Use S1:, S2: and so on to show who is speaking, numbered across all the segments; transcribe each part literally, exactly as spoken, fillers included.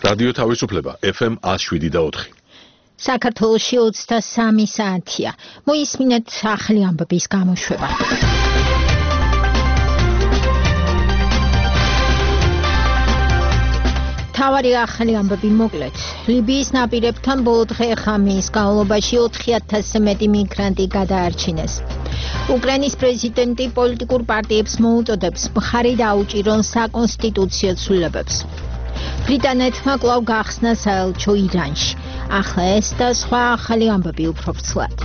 S1: რადიო თავისუფლება F M one oh seven და four.
S2: საქართველოში ოცდასამი საათია. მოისმინეთ ახალი ამბების გამოშვება. თავარი ახალი ამბები მოკლედ. ლიბიის ნაპირებთან ბოლო დღე ხამის განმავლობაში ოთხი ათასზე მეტი მიგრანტი გადაარჩინეს. უკრაინის პრეზიდენტი პოლიტიკურ პარტიებს მოუწოდებს მხარი დაუჭირონ საკონსტიტუციო ცვლილებებს. ბრიტანეთმა კვლავ გახსნა საელჩო ირანში. ახლა ეს და სხვა ახალი ამბები უფრო ვრცლად.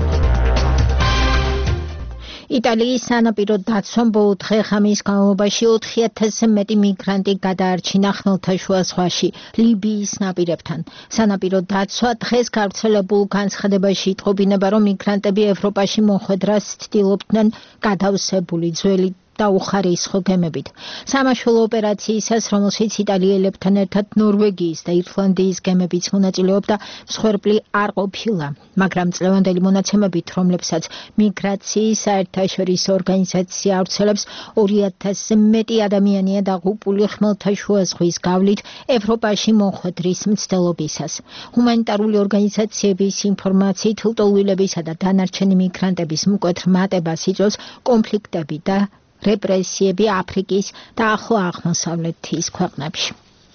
S2: იტალიის სანაპირო დაცვამ ბოლო დღე ხამის განმავლობაში ოთხი ათასზე მეტი მიგრანტი გადაარჩინა ხმელთაშუა ზღვაში, ლიბიის ნაპირებთან. სანაპირო დაცვა დღეს გავრცელებულ განცხადებაში იტყობინება, რომ მიგრანტები ევროპაში მოხვედრას ცდილობდნენ გადავსებული ძველი და უხარისხო გემებით. სამაშველო ოპერაციისას, რომელშიც იტალიელებთან ერთად ნორვეგიის და ირლანდიის გემებიც მონაწილეობდა, მსხვერპლი არ ყოფილა, მაგრამ წლევანდელი მონაცემებით, რომლებსაც მიგრაციის საერთაშორისო ორგანიზაცია ავრცელებს, ორი ათასზე მეტი ადამიანია დაღუპული ხმელთაშუა ზღვის გავლით ევროპაში მოხვედრის მცდელობისას. ჰუმანიტარული ორგანიზაციების ინფორმაციით, ლტოლვილებისა და დანარჩენი მიგრანტების მკვეთრ მატებას იწვევს კონფლიქტები და რეპრესიები აფრიკის და ახლო აღმოსავლეთის ქვეყნებში.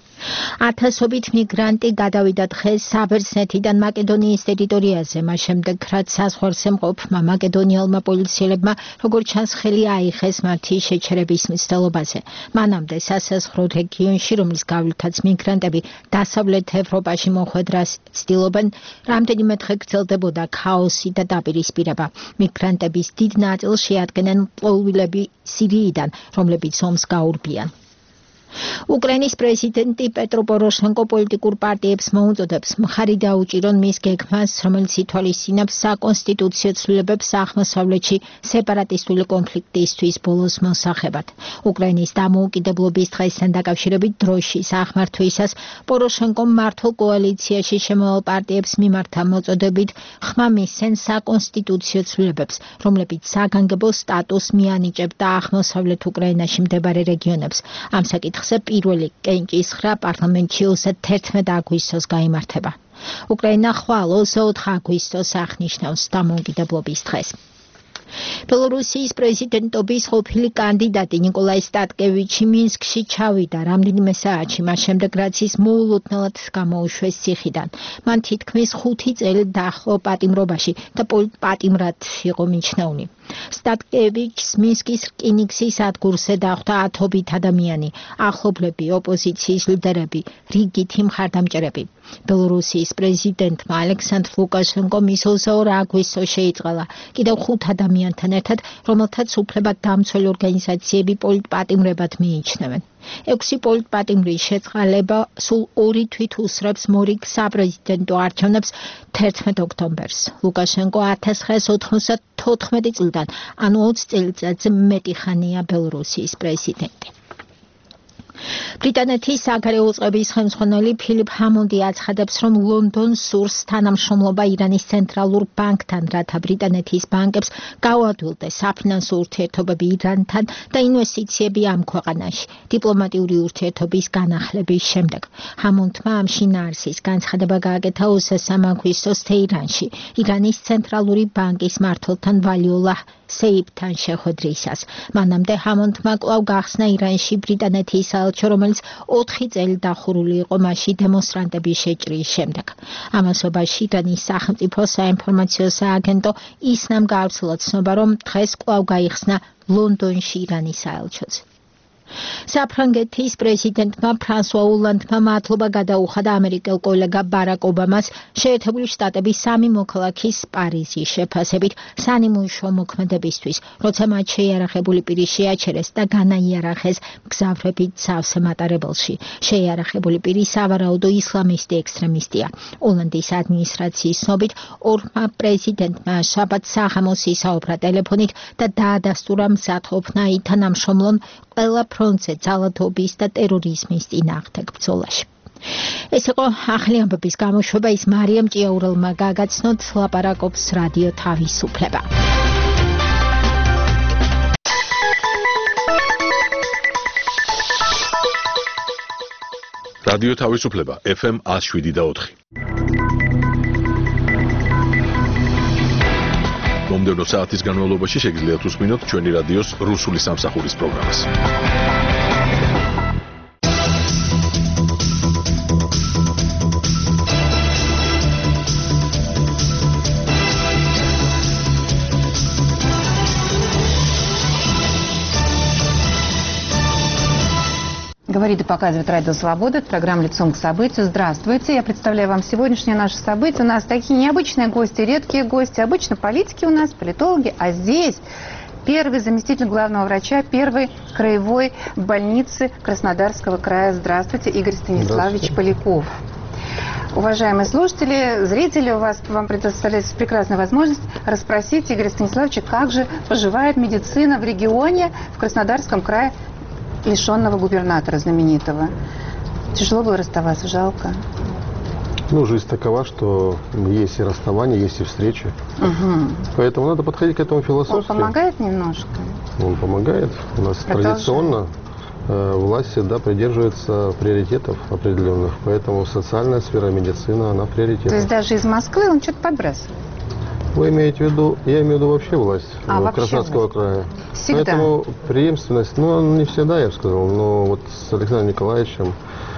S2: ათასობით მიგრანტი გადავიდა დღეს საბერძნეთიდან მაკედონიის ტერიტორიაზე, მას შემდეგ, რაც საზღვარზე მყოფმა მაკედონიელმა პოლიციელებმა, როგორც ჩანს, ხელი აიღეს მათი შეჩერების მცდელობაზე. მანამდე სასაზღვრო რეგიონში, რომლის გავლითაც მიგრანტები დასავლეთ ევროპაში მოხვედრას ცდილობენ, რამდენიმე დღე გრძელდებოდა ქაოსი და დაპირისპირება. მიგრანტების დიდ ნაწილს შეადგენენ ლტოლვილები სირიიდან, რომლებიც ომს გაურბიან. უკრაინის პრეზიდენტი პეტრო პოროშენკო პოლიტიკურ პარტიებს მოუწოდებს მხარი დაუჭირონ მის გეგმას, რომელიც ითვალისწინებს საკონსტიტუციო ცვლილებებს აღმოსავლეთში სეპარატისტული კონფლიქტისთვის ბოლოს მოსახებად. უკრაინის დამოუკიდებლობის დღესთან დაკავშირებით დროშის აღმართვისას პოროშენკომ მართლ კოალიციაში შემავალ პარტიებს მიმართა მოწოდებით ხმა მისცენ საკონსტიტუციო ცვლილებებს, რომლებიც საგანგებო სტატუსს მიანიჭებდა აღმოსავლეთ უკრაინაში მდებარე რეგიონებს. ამ საკითხს პირველი კენჭისხრა პარლამენტში ოცდაათერთმეტი აგვისტოს გაიმართება. უკრაინა ხვალ ოცდაოთხ აგვისტოს აღნიშნავს დამოუკიდებლობის დღეს. ბელორუსიის პრეზიდენტობის ყოფილი კანდიდატი ნიკოლაი სტატკევიჩი მინსკში ჩავიდა რამდენიმე საათში, მას შემდეგ, რაც ის მოულოდნელად გამოუშვეს ციხიდან. მან თითქმის ხუთი წელი დაჰყო პატიმრობაში და პოლიტპატიმრად იყო მიჩნეული. სტატკევიჩს მინსკის რკინიგზის სადგურზე დახვდა ათობით ადამიანი, ახლობლები, ოპოზიციის ლიდერები, რიგითი მხარდამჭერები. ბელორუსიის პრეზიდენტმა ალექსანდრ ლუკაშენკომ ის ოცდაორი აგვისტოს შეიწყალა, კიდევ ხუთ ადამიანთან ერთად, რომელთაც უფლებადდამცველი ორგანიზაციები პოლიტპატიმრებად მიიჩნევენ. ექვსი პოლიტპატიმრის შეწყალება სულ ორი თვით უსწრებს მორიგ საპრეზიდენტო არჩევნებს თერთმეტ ოქტომბერს. ლუკაშენკო ათას ცხრაას ოთხმოცდათოთხმეტი წლიდან, ანუ ოცი წელიწადზე მეტი ხანია ბელორუსიის პრეზიდენტი. ბრიტანეთის საგარეო წყების ხელმძღვანელი ფილიპ ჰამონდი აცხადებს, რომ ლონდონს სურს თანამშრომლობა ირანის ცენტრალურ ბანკთან, რათა ბრიტანეთის ბანკებს გაუადვილდეს საფინანსო ურთიერთობები ირანთან და ინვესტიციები ამ ქვეყანაში, დიპლომატიური ურთიერთობის განახლების შემდეგ. ჰამონდმა ამ შინაარსის განცხადება გააკეთა ოცდასამი აგვისტოს თეირანში, ირანის ცენტრალური ბანკის მმართველთან ვალიულაჰ სეიფთან შეხვედრისას. მანამდე ჰამონდმა კვლავ გახსნა ირანში ბრიტანეთის საელჩო, რომელიც ოთხი წელი დახურული იყო მასში დემონსტრანტების შეჭრის შემდეგ. ამასობაში ირანის სახელმწიფო საინფორმაციო სააგენტო ისნამ გაავრცელა ცნობა, რომ დღეს კვლავ გაიხსნა ლონდონში ირანის საელჩოც. საფრანგეთის პრეზიდენტმა ფრანსუა ოლანდმა მადლობა გადაუხადა ამერიკელ კოლეგა ბარაკ ობამას შეერთებული შტატების სამი მოქალაქის პარიზის შეფასებით სანიმუშო მოქმედებისთვის, როცა მათ შეიარაღებული პირი შეაჩერეს და განაიარაღეს მგზავრებით სავსე მატარებელში. შეიარაღებული პირი სავარაუდო ისლამისტი ექსტრემისტია. ოლანდის ადმინისტრაციის ცნობით, ორმა პრეზიდენტმა შაბათს საღამოს ისაუბრა ტელეფონით და დაადასტურა მზადყოფნა ითანამშრომლონ ყველა ფრონტზე ძალადობის და ტერორიზმის წინააღმდეგ ბრძოლაში. ეს იყო ახალი ამბების გამოშვება, ის მარიამ ჭიაურელმა გაგაცნოთ, ლაპარაკობს რადიო თავისუფლება.
S1: რადიო თავისუფლება ეფ ემ one oh seven და four. მომდევნო საათის განმავლობაში შეგიძლიათ უსმინოთ ჩვენი რადიოს რუსული სამსახურის პროგრამას.
S3: Говорит и показывает Радио Свобода, программа «Лицом к событию». Здравствуйте, я представляю вам сегодняшнее наше событие. У нас такие необычные гости, редкие гости. Обычно политики у нас, политологи, а здесь первый заместитель главного врача первой краевой больницы Краснодарского края. Здравствуйте, Игорь Станиславович Поляков. Уважаемые слушатели, зрители, у вас, вам предоставляется прекрасная возможность расспросить Игоря Станиславовича, как же поживает медицина в регионе, в Краснодарском крае, лишенного губернатора знаменитого. Тяжело было расставаться, жалко?
S4: Ну, жизнь такова, что есть и расставания, есть и встречи. Угу. Поэтому надо подходить к этому философски.
S3: Он помогает немножко?
S4: Он помогает. У нас Продолжаем. Традиционно э, власть всегда придерживается приоритетов определенных. Поэтому социальная сфера, медицина, она приоритет.
S3: То есть даже из Москвы он что-то подбрасывает?
S4: Вы имеете в виду, я имею в виду вообще власть
S3: а, вообще
S4: Краснодарского
S3: власть.
S4: края.
S3: Всегда.
S4: Поэтому преемственность, ну, не всегда, я бы сказал, но вот с Александром Николаевичем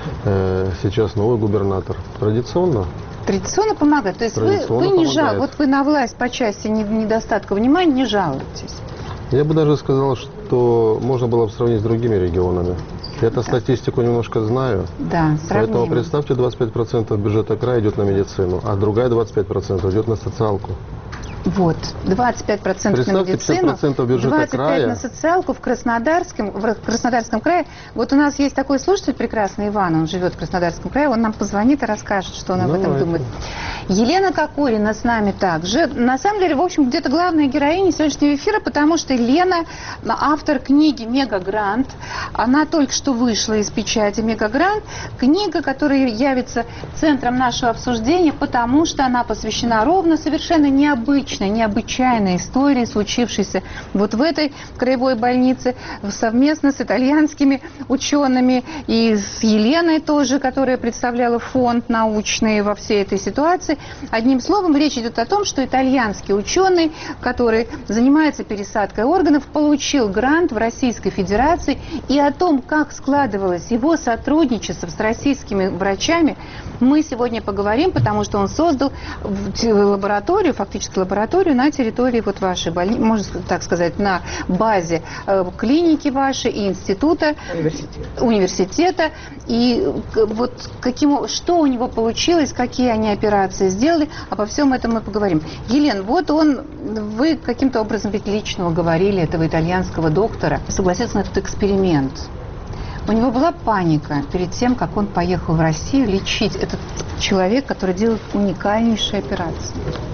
S4: э, сейчас новый губернатор. Традиционно.
S3: Традиционно помогает. То есть вы, вы не жалуетесь. Вот вы на власть по части недостатка внимания не жалуетесь.
S4: Я бы даже сказал, что можно было бы сравнить с другими регионами. Я-то статистику немножко знаю.
S3: Да, сравним.
S4: Поэтому представьте, двадцать пять процентов бюджета края идет на медицину, а другая двадцать пять процентов идет на социалку.
S3: Вот, двадцать пять процентов на медицину, двадцать пять процентов на социалку в Краснодарском, в Краснодарском крае. Вот у нас есть такой слушатель прекрасный, Иван, он живет в Краснодарском крае, он нам позвонит и расскажет, что он об Давайте. этом думает. Елена Кокорина с нами также. На самом деле, в общем, где-то главная героиня сегодняшнего эфира, потому что Лена, автор книги «Мегагрант», она только что вышла из печати «Мегагрант», книга, которая явится центром нашего обсуждения, потому что она посвящена ровно совершенно необычной, необычайной истории, случившейся вот в этой краевой больнице совместно с итальянскими учеными и с Еленой тоже, которая представляла фонд научный во всей этой ситуации. Одним словом, речь идет о том, что итальянский ученый, который занимается пересадкой органов, получил грант в Российской Федерации, и о том, как складывалось его сотрудничество с российскими врачами, мы сегодня поговорим, потому что он создал лабораторию, фактически лабораторию на территории вот вашей больницы, можно так сказать, на базе э, клиники вашей и института, университета. университета. И вот каким, что у него получилось, какие они операции сделали, обо всем этом мы поговорим. Елена, вот он, вы каким-то образом ведь лично уговорили этого итальянского доктора согласиться на этот эксперимент. У него была паника перед тем, как он поехал в Россию лечить этот человек, который делает уникальнейшие операции.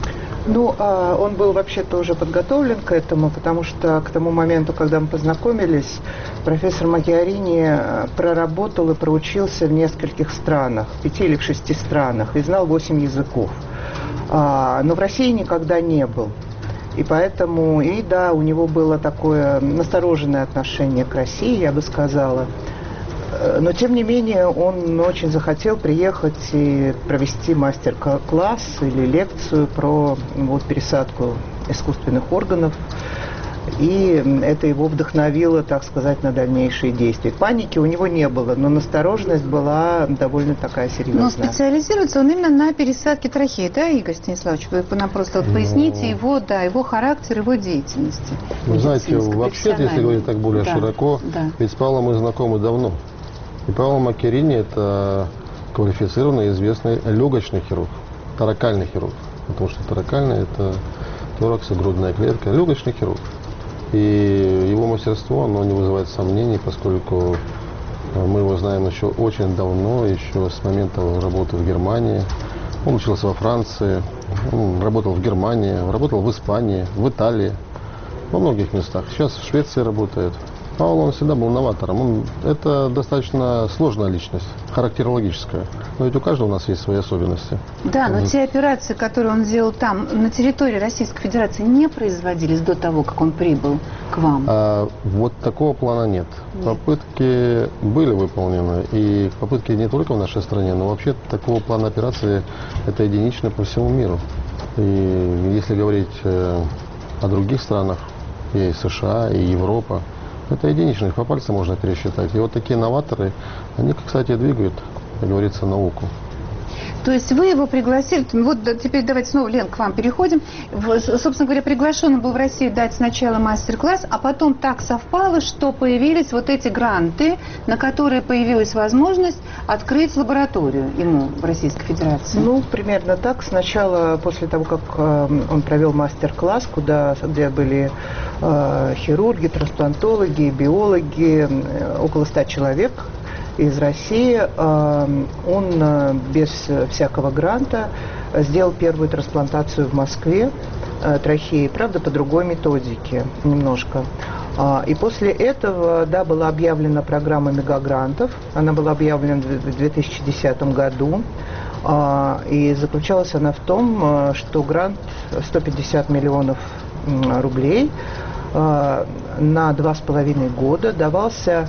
S5: Ну, он был вообще-то уже подготовлен к этому, потому что к тому моменту, когда мы познакомились, профессор Макиарини проработал и проучился в нескольких странах, в пяти или в шести странах, и знал восемь языков. Но в России никогда не был. И поэтому, и да, у него было такое настороженное отношение к России, я бы сказала. Но, тем не менее, он очень захотел приехать и провести мастер-класс или лекцию про вот, пересадку искусственных органов. И это его вдохновило, так сказать, на дальнейшие действия. Паники у него не было, но настороженность была довольно такая серьезная.
S3: Но специализируется он именно на пересадке трахеи, да, Игорь Станиславович? Вы нам просто вот поясните его, да, его характер, его деятельности.
S4: Вы знаете, вообще, если говорить так более да, широко, да. Ведь с Павлом мы знакомы давно. И Павло Макиарини – это квалифицированный, известный легочный хирург, торакальный хирург. Потому что торакальный – это торакс и грудная клетка, легочный хирург. И его мастерство, оно не вызывает сомнений, поскольку мы его знаем еще очень давно, еще с момента работы в Германии. Он учился во Франции, он работал в Германии, работал в Испании, в Италии, во многих местах. Сейчас в Швеции работает. Пауло, он всегда был новатором. Он, это достаточно сложная личность, характерологическая. Но ведь у каждого у нас есть свои особенности.
S3: Да, но те операции, которые он сделал там, на территории Российской Федерации, не производились до того, как он прибыл к вам?
S4: А, вот такого плана нет. нет. Попытки были выполнены. И попытки не только в нашей стране, но вообще такого плана операции это единично по всему миру. И если говорить э, о других странах, и США, и Европа, это единично, их по пальцам можно пересчитать. И вот такие новаторы, они, кстати, двигают, как говорится, науку.
S3: То есть вы его пригласили, вот теперь давайте снова, Лен, к вам переходим. Собственно говоря, приглашен был в Россию дать сначала мастер-класс, а потом так совпало, что появились вот эти гранты, на которые появилась возможность открыть лабораторию ему в Российской Федерации.
S5: Ну, примерно так. Сначала, после того, как э, он провел мастер-класс, куда, где были э, хирурги, трансплантологи, биологи, э, около ста человек из России, он без всякого гранта сделал первую трансплантацию в Москве трахеи, правда, по другой методике немножко. И после этого, да, была объявлена программа мегагрантов, она была объявлена в две тысячи десятом году, и заключалась она в том, что грант сто пятьдесят миллионов рублей на два с половиной года давался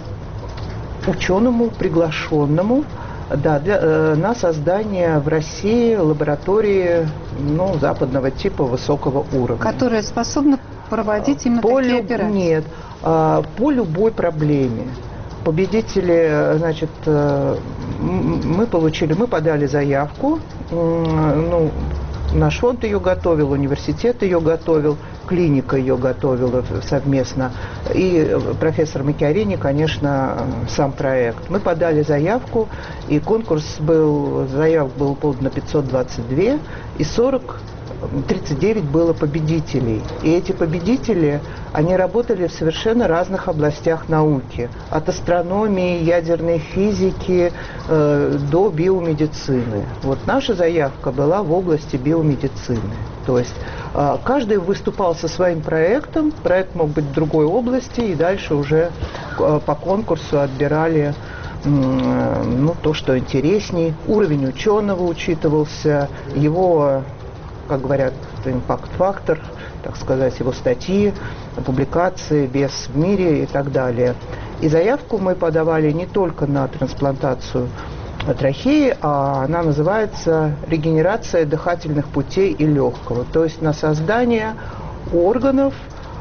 S5: ученому, приглашенному, да, для, э, на создание в России лаборатории, ну, западного типа высокого уровня.
S3: Которая способна проводить именно
S5: по
S3: такие
S5: люб...
S3: операции?
S5: Нет, э, по любой проблеме. Победители, значит, э, мы получили, мы подали заявку, э, ну, наш фонд ее готовил, университет ее готовил, клиника ее готовила совместно, и профессор Макиарини, конечно, сам проект. Мы подали заявку, и конкурс был, заявок было подано пятьсот двадцать два, и сорок, тридцать девять было победителей. И эти победители, они работали в совершенно разных областях науки. От астрономии, ядерной физики э, до биомедицины. Вот наша заявка была в области биомедицины. То есть э, каждый выступал со своим проектом, проект мог быть в другой области, и дальше уже э, по конкурсу отбирали э, ну, то, что интересней. Уровень ученого учитывался, его, как говорят, импакт-фактор, так сказать, его статьи, публикации, вес в мире и так далее. И заявку мы подавали не только на трансплантацию трахеи, а она называется регенерация дыхательных путей и легкого, то есть на создание органов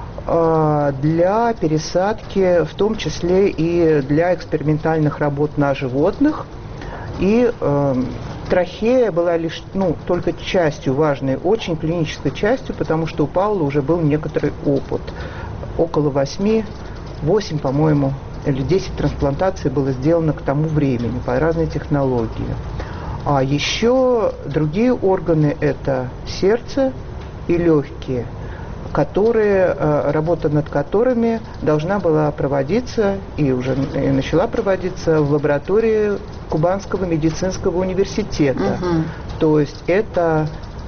S5: э, для пересадки, в том числе и для экспериментальных работ на животных. И э, трахея была лишь, ну, только частью, важной, очень клинической частью, потому что у Паула уже был некоторый опыт. Около восьми, восемь, по-моему, или десять трансплантаций было сделано к тому времени по разной технологии. А еще другие органы – это сердце и легкие, которые, работа над которыми должна была проводиться и уже и начала проводиться в лаборатории Кубанского медицинского университета. Угу. То есть это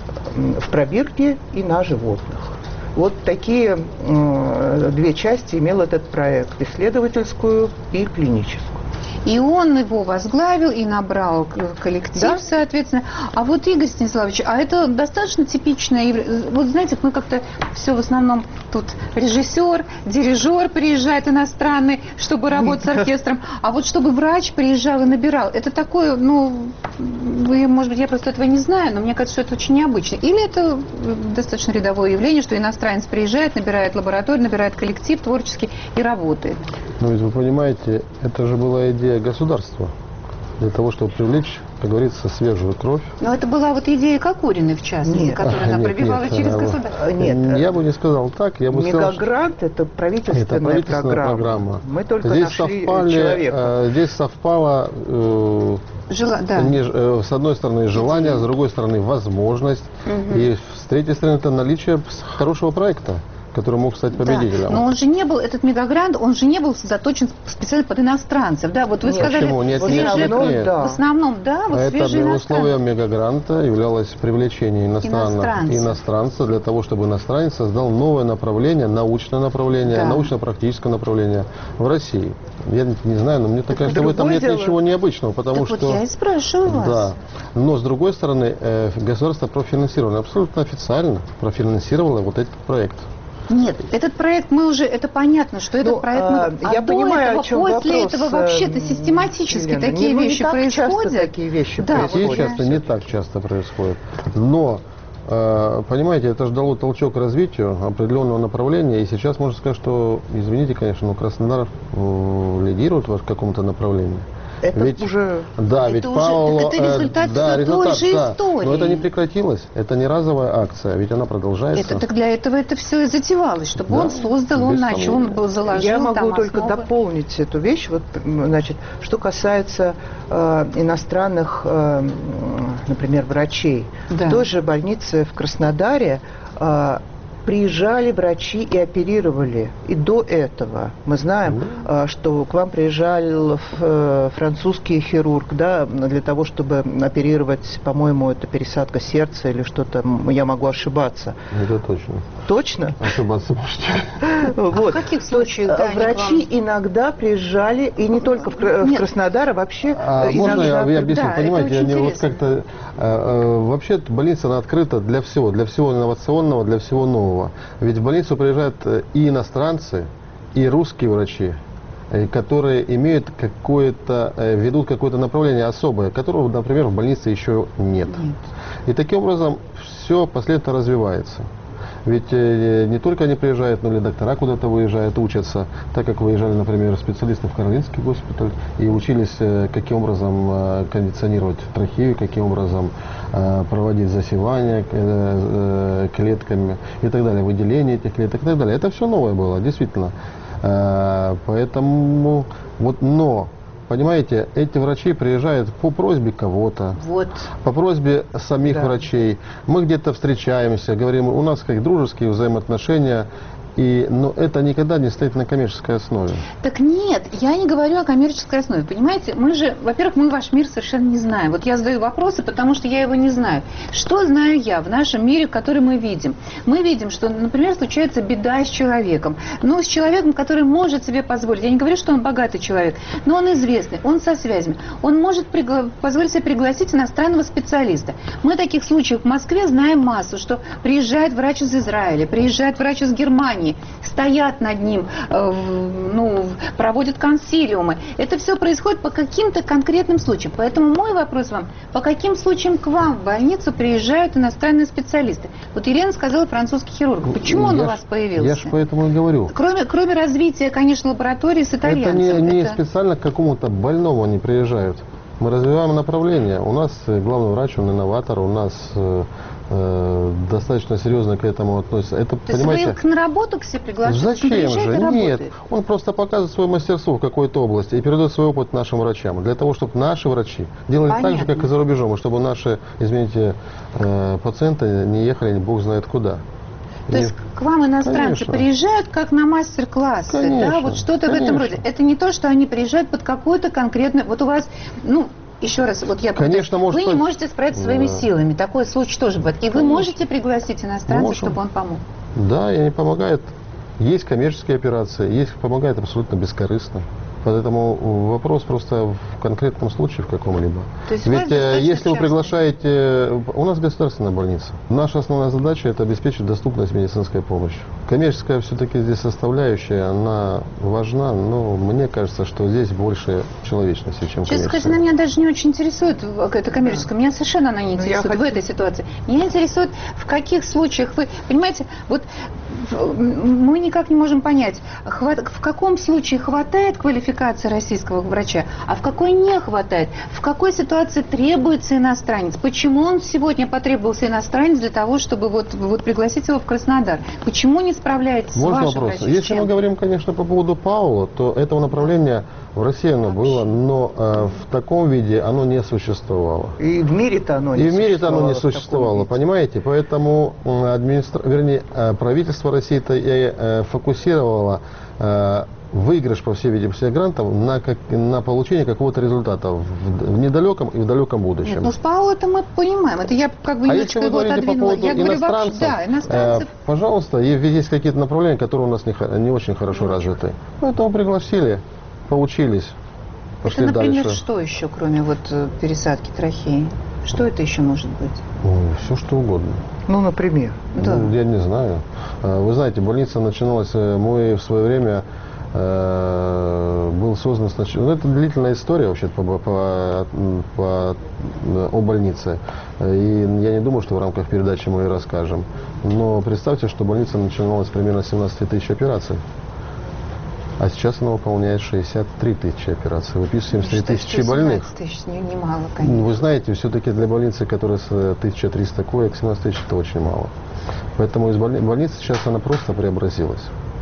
S5: в пробирке и на животных. Вот такие э, две части имел этот проект, исследовательскую и клиническую.
S3: И он его возглавил и набрал коллектив, да? Соответственно. А вот, Игорь Станиславович, а это достаточно типичное... Вот знаете, мы как-то все в основном тут режиссер, дирижер приезжает иностранный, чтобы работать с оркестром. А вот чтобы врач приезжал и набирал, это такое, ну, вы, может быть, я просто этого не знаю, но мне кажется, что это очень необычно. Или это достаточно рядовое явление, что иностранец приезжает, набирает лабораторию, набирает коллектив творческий и работает.
S4: Ну, ведь вы понимаете, это же была идея государства для того, чтобы привлечь, как говорится, свежую кровь.
S3: Но это была вот идея Кокориной, в частности,
S5: нет.
S3: которую
S4: а,
S3: она
S4: нет,
S3: пробивала
S4: нет,
S3: через
S4: а,
S3: государство.
S5: Нет,
S4: я бы не сказал так. Я бы
S5: Мегагрант
S4: сказал,
S5: – это правительственная,
S4: это правительственная
S5: программа.
S4: программа.
S5: Мы только
S4: здесь
S5: нашли
S4: совпали,
S5: человека.
S4: Э, здесь совпало э,
S3: Жела, да.
S4: не, э, с одной стороны желание, с другой стороны возможность, угу. И с третьей стороны это наличие хорошего проекта. который мог стать победителем.
S3: Да, но он же не был, этот мегагрант, он же не был заточен специально под иностранцев. Да, вот вы
S4: нет,
S3: сказали,
S4: почему? Нет,
S3: свежие,
S4: нет, нет, нет.
S3: Да. В основном, да, вот
S4: это
S3: свежие
S4: условием мегагранта являлось привлечение иностранных
S3: иностранцев.
S4: иностранцев для того, чтобы иностранец создал новое направление, научное направление, да. научно-практическое направление в России. Я не знаю, но мне так кажется, что в этом нет дело. ничего необычного, потому
S3: так
S4: что...
S3: Вот я и спрашиваю вас.
S4: Да. Но, с другой стороны, э, государство профинансировало, абсолютно официально профинансировало вот этот проект.
S3: Нет, этот проект мы уже, это понятно, что этот ну, проект... Мы,
S5: а,
S3: а
S5: я
S3: до
S5: понимаю,
S3: этого,
S5: о чем
S3: после
S5: вопрос,
S3: этого вообще-то систематически
S5: Елена,
S3: такие
S5: не,
S3: вещи
S5: не
S3: происходят.
S5: Часто такие вещи
S3: да,
S5: происходят.
S3: Вот,
S4: часто, не так часто происходит. Но, э, понимаете, это же дало толчок к развитию определенного направления. И сейчас можно сказать, что, извините, конечно, но Краснодар э, лидирует в каком-то направлении.
S5: Это
S4: ведь,
S5: уже...
S4: Да,
S3: это
S4: ведь
S3: уже,
S4: Павло...
S3: Это результат
S4: э, да,
S3: результат, той же
S4: да,
S3: истории.
S4: Но это не прекратилось. Это не разовая акция, ведь она продолжается.
S3: Это, так для этого это все и затевалось, чтобы да, он создал, он начал, он был заложил.
S5: Я могу
S3: там
S5: только
S3: основы.
S5: дополнить эту вещь. Вот, значит, что касается э, иностранных, э, например, врачей.
S3: Да.
S5: В той же больнице в Краснодаре э, приезжали врачи и оперировали. И до этого мы знаем, mm. что к вам приезжал французский хирург, да, для того, чтобы оперировать, по-моему, это пересадка сердца или что-то, я могу ошибаться.
S4: Это точно.
S5: Точно?
S4: Ошибаться можете.
S5: Вот.
S3: А в каких случаях? Да,
S5: врачи иногда приезжали, и не только в, в Краснодар, а вообще...
S4: А можно я, я объясню?
S3: Да,
S4: понимаете, они вот как-то... Э, вообще больница она открыта для всего, для всего инновационного, для всего нового. Ведь в больницу приезжают и иностранцы, и русские врачи, которые имеют какое-то, ведут какое-то направление особое, которого, например, в больнице еще нет. нет. И таким образом все последовательно развивается. Ведь не только они приезжают, но и доктора куда-то выезжают, учатся, так как выезжали, например, специалисты в Каролинский госпиталь и учились, каким образом кондиционировать трахею, каким образом проводить засевание клетками и так далее, выделение этих клеток и так далее. Это все новое было, действительно. Поэтому, вот, но... Понимаете, эти врачи приезжают по просьбе кого-то,
S3: вот.
S4: по просьбе самих да. врачей. Мы где-то встречаемся, говорим, у нас как дружеские взаимоотношения. И, но это никогда не стоит на коммерческой основе.
S3: Так нет, я не говорю о коммерческой основе. Понимаете, мы же, во-первых, мы ваш мир совершенно не знаем. Вот я задаю вопросы, потому что я его не знаю. Что знаю я в нашем мире, который мы видим? Мы видим, что, например, случается беда с человеком. Ну, с человеком, который может себе позволить. Я не говорю, что он богатый человек, но он известный, он со связями. Он может пригла- позволить себе пригласить иностранного специалиста. Мы таких случаев в Москве знаем массу, что приезжает врач из Израиля, приезжает врач из Германии, стоят над ним, э, ну, проводят консилиумы. Это все происходит по каким-то конкретным случаям. Поэтому мой вопрос вам, по каким случаям к вам в больницу приезжают иностранные специалисты? Вот Елена сказала французский хирург. Почему он
S4: я
S3: у вас
S4: ж,
S3: появился?
S4: Я же поэтому и говорю.
S3: Кроме, кроме развития, конечно, лаборатории с итальянцем.
S4: Это не, не
S3: это...
S4: специально к какому-то больному они приезжают. Мы развиваем направление. У нас главный врач, он инноватор, у нас э, э, достаточно серьезно к этому относится. Это,
S3: То
S4: понимаете,
S3: есть вы их на работу к себе приглашаете?
S4: зачем же? Нет. Он просто показывает свое мастерство в какой-то области и передает свой опыт нашим врачам. Для того, чтобы наши врачи делали Понятно. так же, как и за рубежом, и чтобы наши, извините, э, пациенты не ехали бог знает куда.
S3: То есть к вам иностранцы Конечно. приезжают как на мастер-классы, Конечно. да, вот что-то Конечно. в этом роде. Это не то, что они приезжают под какую-то конкретную... Вот у вас, ну, еще раз, вот я
S4: Конечно,
S3: повторю,
S4: может,
S3: вы не можете справиться да. своими силами. Такой случай тоже бывает. И вы Конечно. можете пригласить иностранца,
S4: Можем.
S3: чтобы он помог.
S4: Да, и они помогают. Есть коммерческие операции, есть помогают абсолютно бескорыстно. Поэтому вопрос просто в конкретном случае в каком-либо. Ведь если вы приглашаете... У нас государственная больница. Наша основная задача – это обеспечить доступность медицинской помощи. Коммерческая все-таки здесь составляющая, она важна, но мне кажется, что здесь больше человечности, чем коммерческая.
S3: Честно сказать, она меня даже не очень интересует, эта коммерческая. Меня совершенно она не интересует в этой ситуации. Меня интересует, в каких случаях вы... Понимаете, вот мы никак не можем понять, в каком случае хватает квалификации квалификации российского врача, а в какой не хватает, в какой ситуации требуется иностранец, почему он сегодня потребовался иностранец для того, чтобы вот, вот пригласить его в Краснодар, почему не справляется
S4: Можно
S3: с вашим
S4: вопрос?
S3: врачом?
S4: Если мы говорим, конечно, по поводу Паула, то этого направления в России оно было, но э, в таком виде оно не существовало.
S5: И в мире-то оно не
S4: И в мире-то оно не
S5: в
S4: существовало, понимаете? Поэтому э, администра... Вернее, э, правительство России-то и э, фокусировало э, выигрыш, по всей видимости, грантов на, как, на получение какого-то результата в, в недалеком и в далеком будущем.
S3: Нет, ну с Паула это мы понимаем, это я как бы
S4: а если вы говорите по поводу
S3: я
S4: иностранцев,
S3: говорю, да, иностранцев...
S4: Э, пожалуйста, есть какие-то направления, которые у нас не, не очень хорошо развиты. Поэтому пригласили, поучились, пошли
S3: это, например,
S4: дальше.
S3: что еще, кроме вот пересадки трахеи? Что это еще может быть?
S4: Ой, все что угодно.
S5: Ну, например.
S3: Да.
S4: Ну, я не знаю. Вы знаете, больница начиналась, мы в свое время э, был создан сначала. Ну, это длительная история вообще по, по, по, о больнице. И я не думаю, что в рамках передачи мы ее расскажем. Но представьте, что больница начиналась примерно с семнадцати тысяч операций. А сейчас она выполняет шестьдесят три тысячи операций. Выписываем семьдесят три тысячи больных.
S3: Тысяч, не, немало, конечно.
S4: Вы знаете, все-таки для больницы, которая с тысяча триста коек, семнадцать тысяч это очень мало. Поэтому из больни... больница сейчас она просто преобразилась.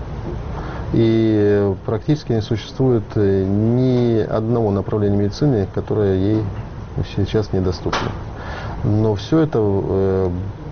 S4: И практически не существует ни одного направления медицины, которое ей сейчас недоступно. Но все это э,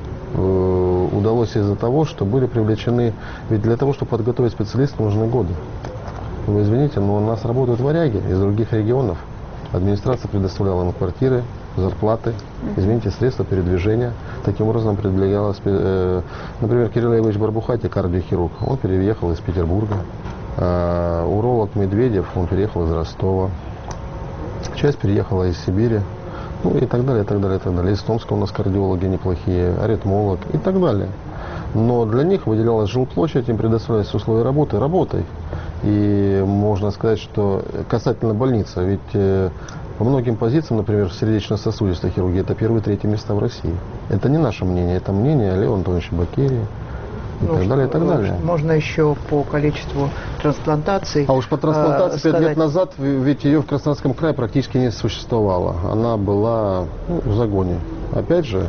S4: э, удалось из-за того, что были привлечены... Ведь для того, чтобы подготовить специалистов, нужны годы. Вы извините, но у нас работают варяги из других регионов. Администрация предоставляла им квартиры, зарплаты, извините, средства передвижения. Таким образом предлагалось, э, например, Кирилл Ильич Барбухати, кардиохирург, он переехал из Петербурга. Э, уролог Медведев, он переехал из Ростова. Часть переехала из Сибири. Ну и так далее, и так далее, и так далее. Из Томска у нас кардиологи неплохие, аритмолог и так далее. Но для них выделялась жилплощадь, им предоставлялись условия работы, работай. И можно сказать, что касательно больницы, ведь э, по многим позициям, например, в сердечно-сосудистой хирургии, это первые, третьи места в России. Это не наше мнение, это мнение Лео Антоновича Бакерии и ну, так далее, и так далее.
S5: Можно еще по количеству трансплантаций.
S4: А уж по трансплантации
S5: э,
S4: пять лет назад, ведь ее в Краснодарском крае практически не существовало. Она была ну, в загоне. Опять же,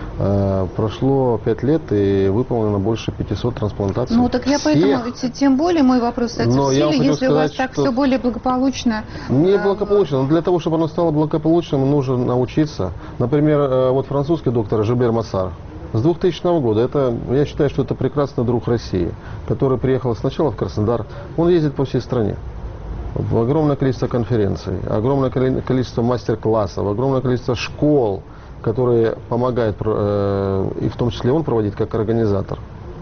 S4: прошло пять лет и выполнено больше пятисот трансплантаций.
S3: Ну, так я
S4: всех.
S3: Поэтому, тем более мой вопрос остается в силе, если сказать, у вас так все более благополучно.
S4: Не благополучно, но для того, чтобы оно стало благополучным, нужно научиться. Например, вот французский доктор Жильбер Массар с двухтысячного года, это, я считаю, что это прекрасный друг России, который приехал сначала в Краснодар, он ездит по всей стране. В огромное количество конференций, огромное количество мастер-классов, огромное количество школ, которые помогают, э, и в том числе он проводит как организатор.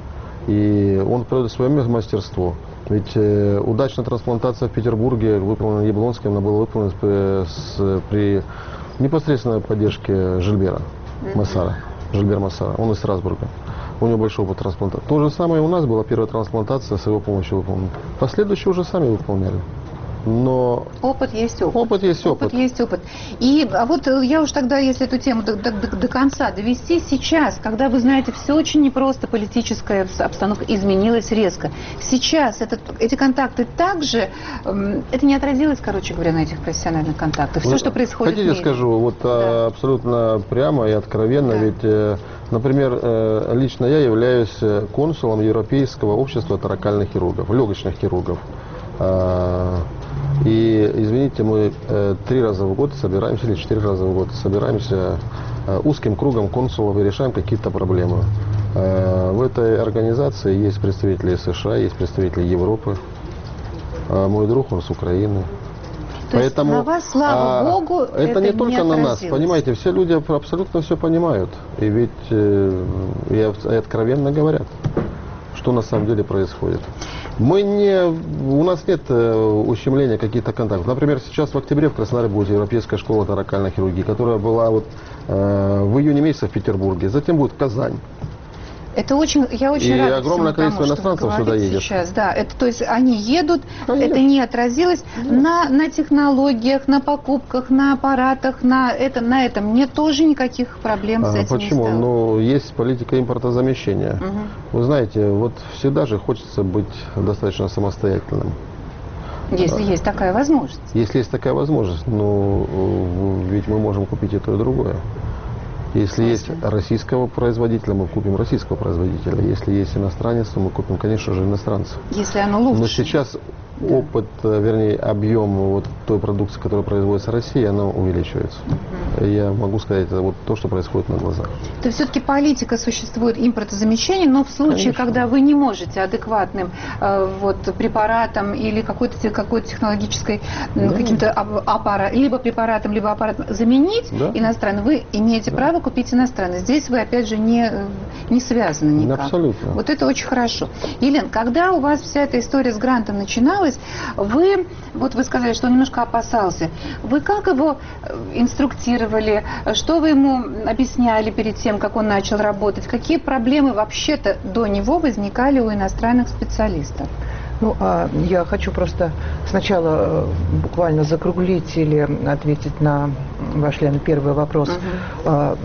S4: И он проводит свое мастерство. Ведь э, удачная трансплантация в Петербурге, выполнена Яблонским, она была выполнена с, с, при непосредственной поддержке Жильбера Массара. Жильбер Массара, он из Страсбурга. У него большой опыт трансплантации. То же самое у нас была первая трансплантация с его помощью выполнена. Последующие уже сами выполняли. Но
S3: опыт есть опыт.
S4: Опыт есть опыт.
S3: Опыт есть опыт. И а вот я уж тогда, если эту тему до, до, до конца довести сейчас, когда вы знаете, все очень непросто, политическая обстановка изменилась резко. Сейчас этот, эти контакты также, э, это не отразилось, короче говоря, на этих профессиональных контактах. Все,
S4: вы
S3: что происходит
S4: хотите,
S3: в мире.
S4: скажу, вот да. абсолютно прямо и откровенно, да. ведь, э, например, э, лично я являюсь консулом Европейского общества торакальных хирургов, легочных хирургов. И, извините, мы э, три раза в год собираемся, или четыре раза в год собираемся э, узким кругом консулов и решаем какие-то проблемы. Э, в этой организации есть представители США, есть представители Европы. Э, мой друг, он с Украины.
S3: То
S4: Поэтому,
S3: есть на вас, слава
S4: а,
S3: Богу,
S4: это,
S3: это
S4: не только
S3: не
S4: на нас, понимаете, все люди абсолютно все понимают. И ведь э, и, и откровенно говорят, что на самом деле происходит. Мы не, у нас нет э, ущемления каких-то контактов. Например, сейчас в октябре в Краснодаре будет Европейская школа торакальной хирургии, которая была вот, э, в июне месяце в Петербурге, затем будет Казань.
S3: Это очень, я очень
S4: и
S3: рада
S4: огромное
S3: всему
S4: количество
S3: тому,
S4: иностранцев
S3: что вы
S4: сюда едет.
S3: Сейчас, да, это, то есть они едут,
S4: Конечно.
S3: Это не отразилось на, на технологиях, на покупках, на аппаратах, на этом, на этом. Нет тоже никаких проблем с
S4: а,
S3: этим
S4: Почему?
S3: не стало.
S4: Ну, есть политика импортозамещения.
S3: Угу.
S4: Вы знаете, вот всегда же хочется быть достаточно самостоятельным.
S3: Если есть такая возможность.
S4: Если есть такая возможность, но ведь мы можем купить и то, и другое. Если есть российского производителя, мы купим российского производителя. Если есть иностранец, то мы купим, конечно же, иностранца.
S3: Если оно лучше.
S4: Но сейчас да. опыт, вернее, объем вот той продукции, которая производится в России, она увеличивается. Угу. Я могу сказать, это вот то, что происходит на глазах.
S3: То есть все-таки политика существует импортозамещения, но в случае, конечно. Когда вы не можете адекватным э, вот, препаратом или какой-то какой технологической да. каким-то аппаратом, либо препаратом, либо аппаратом заменить да. иностранный, вы имеете да. право купить иностранный. Здесь вы, опять же, не, не связаны никак.
S4: Абсолютно.
S3: Вот это очень хорошо. Елена, когда у вас вся эта история с грантом начиналась, вы, вот вы сказали, что он немножко опасался. Вы как его инструктировали? Что вы ему объясняли перед тем, как он начал работать? Какие проблемы вообще-то до него возникали у иностранных специалистов?
S5: Ну, а я хочу просто сначала буквально закруглить или ответить на ваш, Лена, первый вопрос. Uh-huh.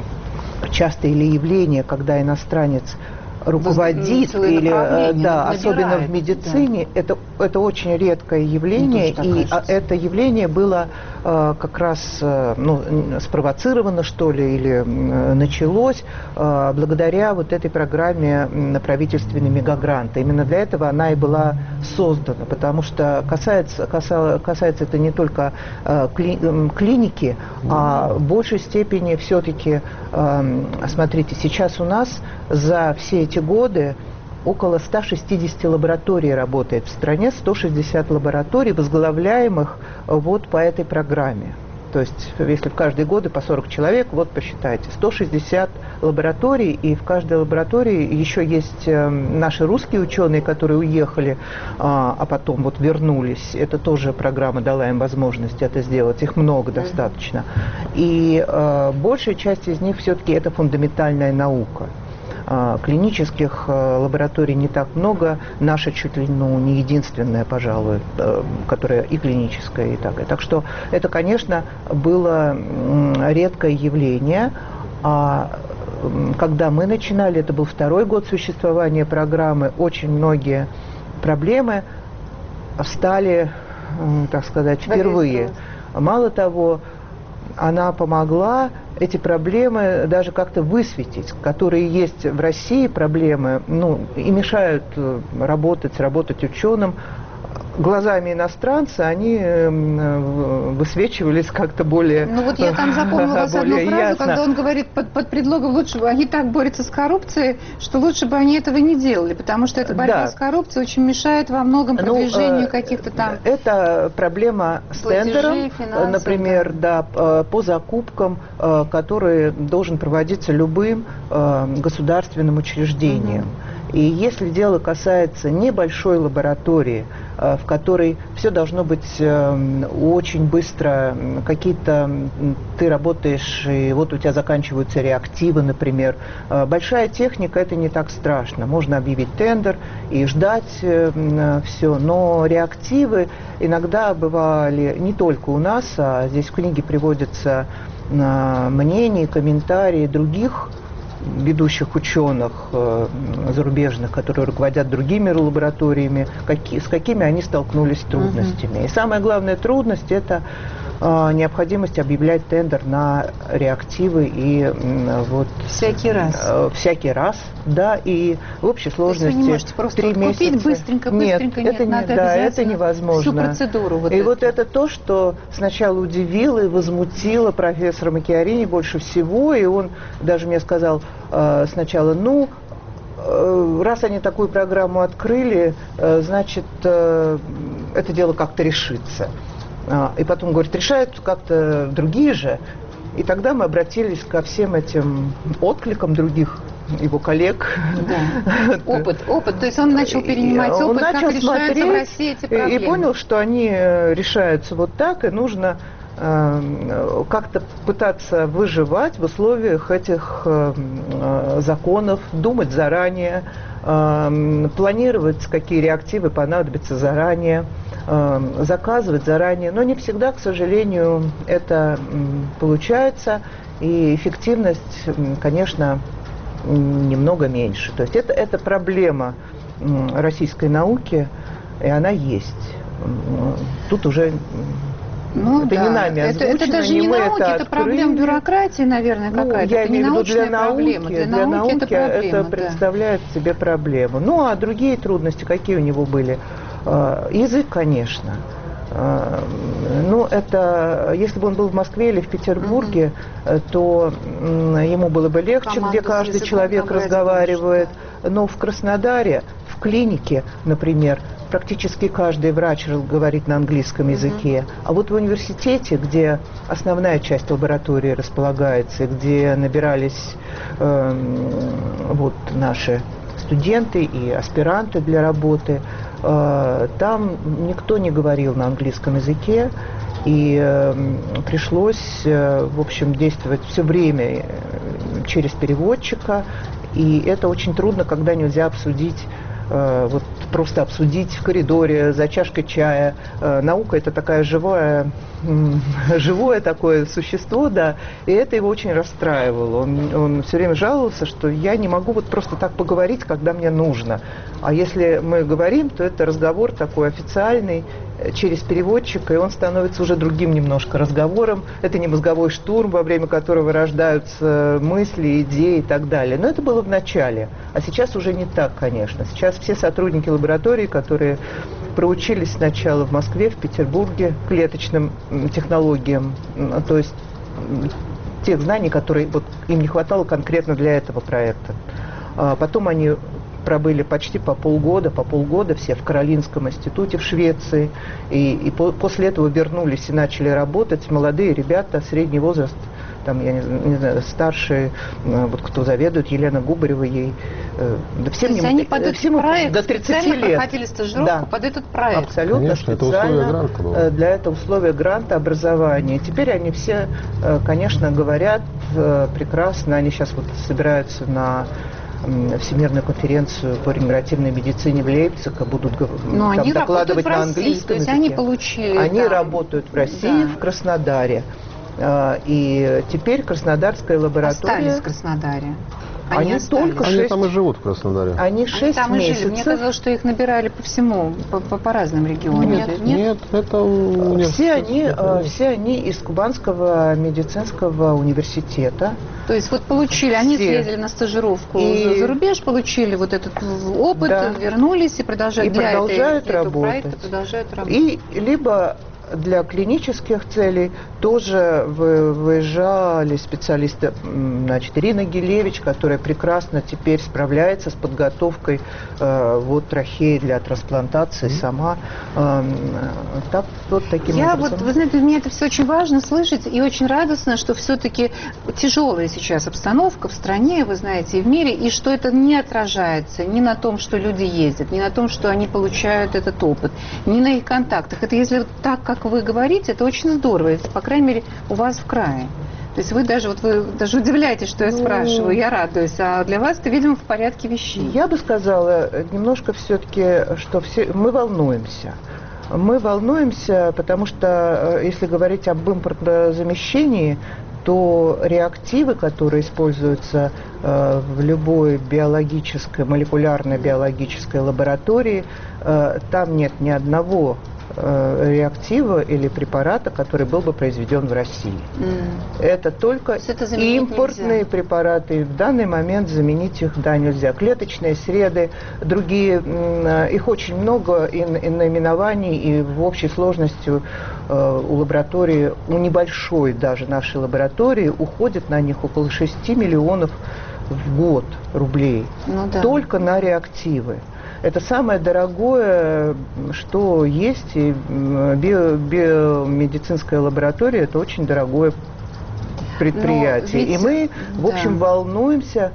S5: Частое ли явление, когда иностранец руководит или да, особенно в медицине, да. это, это очень редкое явление, и кажется. Это явление было э, как раз э, ну, спровоцировано, что ли, или э, началось э, благодаря вот этой программе правительственной мегагранта. Именно для этого она и была создана, потому что касается, касается, касается это не только э, кли, э, клиники, mm-hmm. а в большей степени все-таки, э, смотрите, сейчас у нас за все эти годы около ста шестидесяти лабораторий работает в стране, сто шестьдесят лабораторий, возглавляемых вот по этой программе. То есть, если в каждые годы по сорок человек, вот посчитайте, сто шестьдесят лабораторий, и в каждой лаборатории еще есть наши русские ученые, которые уехали, а потом вот вернулись. Это тоже программа дала им возможность это сделать. Их много достаточно. И э, большая часть из них все-таки это фундаментальная наука. Клинических лабораторий не так много, наша чуть ли ну, не единственная, пожалуй, которая и клиническая, и такая. Так что это, конечно, было редкое явление. А когда мы начинали, это был второй год существования программы, очень многие проблемы встали, так сказать, впервые. Мало того, она помогла эти проблемы даже как-то высветить, которые есть в России проблемы, ну, и мешают работать, работать ученым. Глазами иностранца они высвечивались как-то более
S3: Ну вот я там запомнила одну фразу, ясно. Когда он говорит под, под предлогом лучше бы они так борются с коррупцией, что лучше бы они этого не делали, потому что эта борьба да. с коррупцией очень мешает во многом продвижению ну, каких-то там
S5: Это проблема с тендером, например, да, по закупкам, который должен проводиться любым государственным учреждением. Угу. И если дело касается небольшой лаборатории, в которой все должно быть очень быстро, какие-то ты работаешь, и вот у тебя заканчиваются реактивы, например. Большая техника – это не так страшно. Можно объявить тендер и ждать все. Но реактивы иногда бывали не только у нас, а здесь в книге приводятся мнения, комментарии других ведущих ученых э, зарубежных, которые руководят другими лабораториями, какие, с какими они столкнулись с трудностями. Uh-huh. И самая главная трудность – это э, необходимость объявлять тендер на реактивы и э, вот
S3: всякий раз.
S5: Э, всякий раз, да, и в общей сложности
S3: То есть вы не можете просто
S5: три
S3: вот купить
S5: месяца.
S3: быстренько, быстренько,
S5: нет,
S3: нет,
S5: это
S3: надо
S5: не, да, это невозможно.
S3: Всю процедуру. Вот
S5: и
S3: это.
S5: вот это то, что сначала удивило и возмутило профессора Макchiarini больше всего, и он даже мне сказал э, сначала, ну, э, раз они такую программу открыли, э, значит, э, это дело как-то решится. А, и потом говорит, решают как-то другие же. И тогда мы обратились ко всем этим откликам других его коллег.
S3: Да. Опыт, опыт. То есть он начал перенимать опыт,
S5: он начал
S3: как решаются в России эти проблемы.
S5: И понял, что они решаются вот так, и нужно э, как-то пытаться выживать в условиях этих э, законов, думать заранее, э, планировать, какие реактивы понадобятся заранее, э, заказывать заранее. Но не всегда, к сожалению, это получается, и эффективность, конечно, немного меньше. То есть это, это проблема российской науки, и она есть. Тут уже...
S3: Ну,
S5: это
S3: да.
S5: не нами
S3: это,
S5: озвучено,
S3: это даже
S5: не
S3: не
S5: мы
S3: науки, это,
S5: это
S3: проблема бюрократии, наверное,
S5: ну,
S3: какая-то.
S5: Я
S3: это не
S5: имею в виду
S3: научная
S5: для науки,
S3: проблема. Для,
S5: для
S3: науки,
S5: науки
S3: это, проблема,
S5: это
S3: да.
S5: представляет себе проблему. Ну, а другие трудности, какие у него были? Язык, конечно. Ну, это, если бы он был в Москве или в Петербурге, угу. то ему было бы легче, команда где каждый человек разговаривает. Конечно, но в Краснодаре, в клинике, например, практически каждый врач говорит на английском языке. Uh-huh. А вот в университете, где основная часть лаборатории располагается, где набирались э, вот наши студенты и аспиранты для работы, э, там никто не говорил на английском языке. И э, пришлось, э, в общем, действовать все время через переводчика. И это очень трудно, когда нельзя обсудить, э, вот просто обсудить в коридоре за чашкой чая. Э, наука – это такая живая, э, живое такое существо, да, и это его очень расстраивало. Он, он все время жаловался, что я не могу вот просто так поговорить, когда мне нужно. А если мы говорим, то это разговор такой официальный, через переводчика, и он становится уже другим немножко разговором. Это не мозговой штурм, во время которого рождаются мысли, идеи и так далее. Но это было в начале. А сейчас уже не так, конечно. Сейчас все сотрудники лаборатории, которые проучились сначала в Москве, в Петербурге клеточным технологиям, то есть тех знаний, которые вот, им не хватало конкретно для этого проекта. А потом они пробыли почти по полгода, по полгода все в Каролинском институте в Швеции. И, и по, после этого вернулись и начали работать молодые ребята, средний возраст, там, я не, не знаю, старшие, вот кто заведует, Елена Губарева, ей... Да всем
S3: не, они под этот
S5: всем
S3: проект
S5: до тридцати лет
S3: проходили стажировку, да, под этот проект.
S5: Абсолютно.
S4: Конечно, это условие гранта было.
S5: Для этого условия гранта образования. Теперь они все, конечно, говорят прекрасно, они сейчас вот собираются на Всемирную конференцию по регенеративной медицине в Лейпциге, будут
S3: Но
S5: там
S3: они
S5: докладывать на английском
S3: то есть
S5: языке.
S3: Они получили.
S5: Они
S3: там...
S5: работают в России, да. в Краснодаре. И теперь Краснодарская лаборатория...
S3: Остались в Краснодаре.
S5: Они, они только
S4: Они
S5: шесть...
S4: там и живут в Краснодаре.
S5: Они шесть
S3: там
S5: месяцев.
S3: И жили. Мне казалось, что их набирали по всему, по, по, по разным регионам.
S4: Нет, нет, нет это университет.
S5: Все они, все они из Кубанского медицинского университета.
S3: То есть вот получили, они
S5: все.
S3: съездили на стажировку
S5: и...
S3: за, за рубеж, получили вот этот опыт, да. вернулись и продолжают,
S5: и продолжают
S3: этой,
S5: работать.
S3: Проекта продолжают работать.
S5: И либо для клинических целей тоже выезжали специалисты, значит, Ирина Гилевич, которая прекрасно теперь справляется с подготовкой э, вот трахеи для трансплантации mm-hmm. сама. Э, так, вот таким
S3: Я
S5: образом.
S3: Вот, вы знаете, мне это все очень важно слышать и очень радостно, что все-таки тяжелая сейчас обстановка в стране, вы знаете, и в мире, и что это не отражается ни на том, что люди ездят, ни на том, что они получают этот опыт, ни на их контактах. Это если так, как вы говорите, это очень здорово, это, по крайней мере, у вас в крае. То есть вы даже, вот вы даже удивляетесь, что я ну, спрашиваю, я радуюсь, а для вас это, видимо, в порядке вещей.
S5: Я бы сказала немножко все-таки, что все, мы волнуемся. Мы волнуемся, потому что, если говорить об импортозамещении, то реактивы, которые используются э, в любой биологической, молекулярной биологической лаборатории, э, там нет ни одного реактива или препарата, который был бы произведен в России. Mm. Это только это импортные нельзя. Препараты. В данный момент заменить их, да, нельзя. Клеточные среды, другие, их очень много, и, и наименований, и в общей сложности э, у лаборатории, у небольшой даже нашей лаборатории, уходит на них около шести миллионов в год рублей. Ну, да. Только на реактивы. Это самое дорогое, что есть, и био, биомедицинская лаборатория – это очень дорогое предприятие. Ведь, и мы, в общем, да. волнуемся,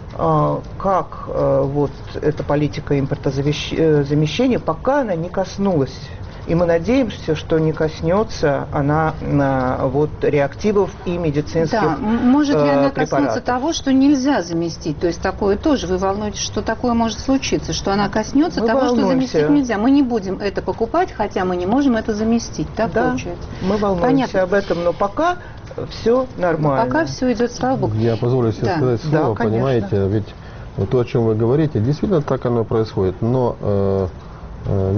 S5: как вот эта политика импортозамещения, пока она не коснулась. И мы надеемся, что не коснется она на, вот, реактивов и медицинских
S3: да, может ли она
S5: препаратов.
S3: Коснуться того, что нельзя заместить? То есть такое тоже, вы волнуетесь, что такое может случиться, что она коснется мы того, волнуемся. Что заместить нельзя. Мы не будем это покупать, хотя мы не можем это заместить. Так
S5: да,
S3: получается?
S5: Мы волнуемся Понятно. Об этом, но пока все нормально.
S3: Пока все идет, слава Богу.
S4: Я позволю себе да. сказать слово, да, понимаете, ведь то, о чем вы говорите, действительно так оно происходит, но э, ведь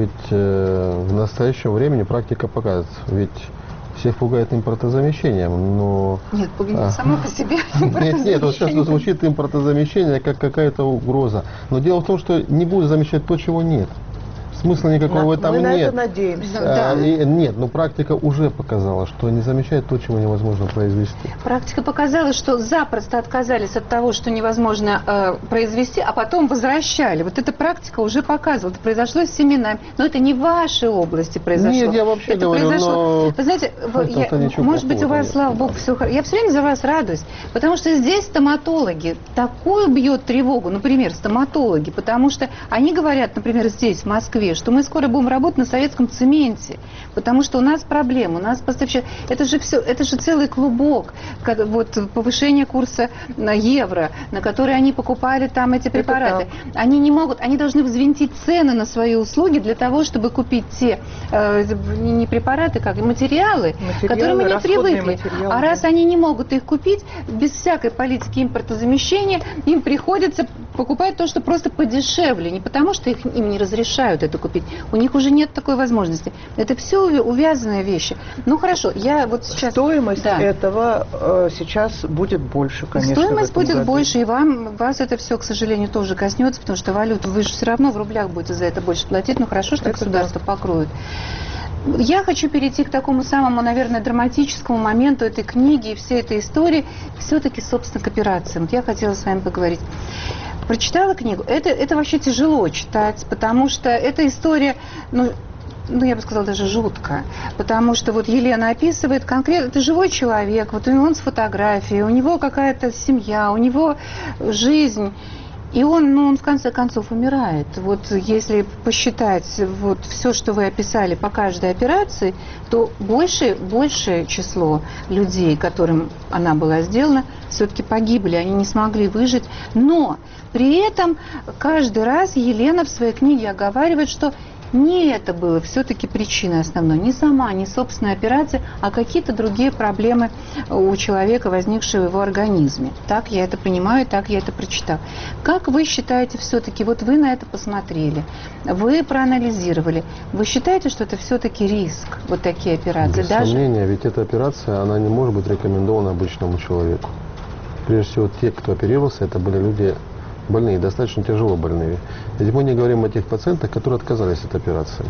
S4: ведь э, в настоящем времени практика показывает, ведь всех пугает импортозамещением, но...
S3: Нет, пугает а, само по себе.
S4: Нет, нет, вот сейчас звучит импортозамещение как какая-то угроза. Но дело в том, что не будет замещать то, чего нет. Смысла никакого в этом
S5: нет. Мы на
S4: нет.
S5: это надеемся.
S4: А, да. и, нет, но практика уже показала, что не замещает то, чего невозможно произвести.
S3: Практика показала, что запросто отказались от того, что невозможно э, произвести, а потом возвращали. Вот эта практика уже показывала. Это произошло с семенами. Но это не в вашей области произошло.
S4: Нет, я вообще
S3: это
S4: говорю,
S3: произошло...
S4: но...
S3: Вы знаете, я, может быть, у вас, нет. Слава Богу, все хорошо. Я все время за вас радуюсь, потому что здесь стоматологи такую бьет тревогу, например, стоматологи, потому что они говорят, например, здесь, в Москве, что мы скоро будем работать на советском цементе, потому что у нас проблемы, у нас поставщик... Это же все, это же целый клубок, вот повышение курса на евро, на который они покупали там эти препараты. Они не могут, они должны взвинтить цены на свои услуги для того, чтобы купить те э, не препараты, как материалы, материалы, которыми не привыкли. Материалы. А раз они не могут их купить, без всякой политики импортозамещения, им приходится покупать то, что просто подешевле, не потому что их, им не разрешают это купить. У них уже нет такой возможности. Это все увязанные вещи. Ну хорошо, я вот сейчас...
S5: Стоимость да. этого э, сейчас будет больше, конечно.
S3: Стоимость будет
S5: году.
S3: больше, и вам, вас это все, к сожалению, тоже коснется, потому что валюту вы же все равно в рублях будете за это больше платить. Ну хорошо, что это государство да. покроет. Я хочу перейти к такому самому, наверное, драматическому моменту этой книги и всей этой истории, все-таки, собственно, к операциям. Вот я хотела с вами поговорить. Прочитала книгу. Это, это вообще тяжело читать, потому что эта история, ну, ну, я бы сказала, даже жуткая. Потому что вот Елена описывает конкретно, это живой человек, вот он с фотографией, у него какая-то семья, у него жизнь. И он, ну, он в конце концов умирает. Вот если посчитать вот все, что вы описали по каждой операции, то больше, большее число людей, которым она была сделана, все-таки погибли, они не смогли выжить. Но при этом каждый раз Елена в своей книге оговаривает, что не это было все-таки причиной основной, не сама, не собственная операция, а какие-то другие проблемы у человека, возникшие в его организме. Так я это понимаю, так я это прочитала. Как вы считаете все-таки, вот вы на это посмотрели, вы проанализировали, вы считаете, что это все-таки риск, вот такие операции?
S4: Без
S3: Даже...
S4: сомнения, ведь эта операция, она не может быть рекомендована обычному человеку. Прежде всего, те, кто оперировался, это были люди больные, достаточно тяжело больные. Ведь мы не говорим о тех пациентах, которые отказались от операции.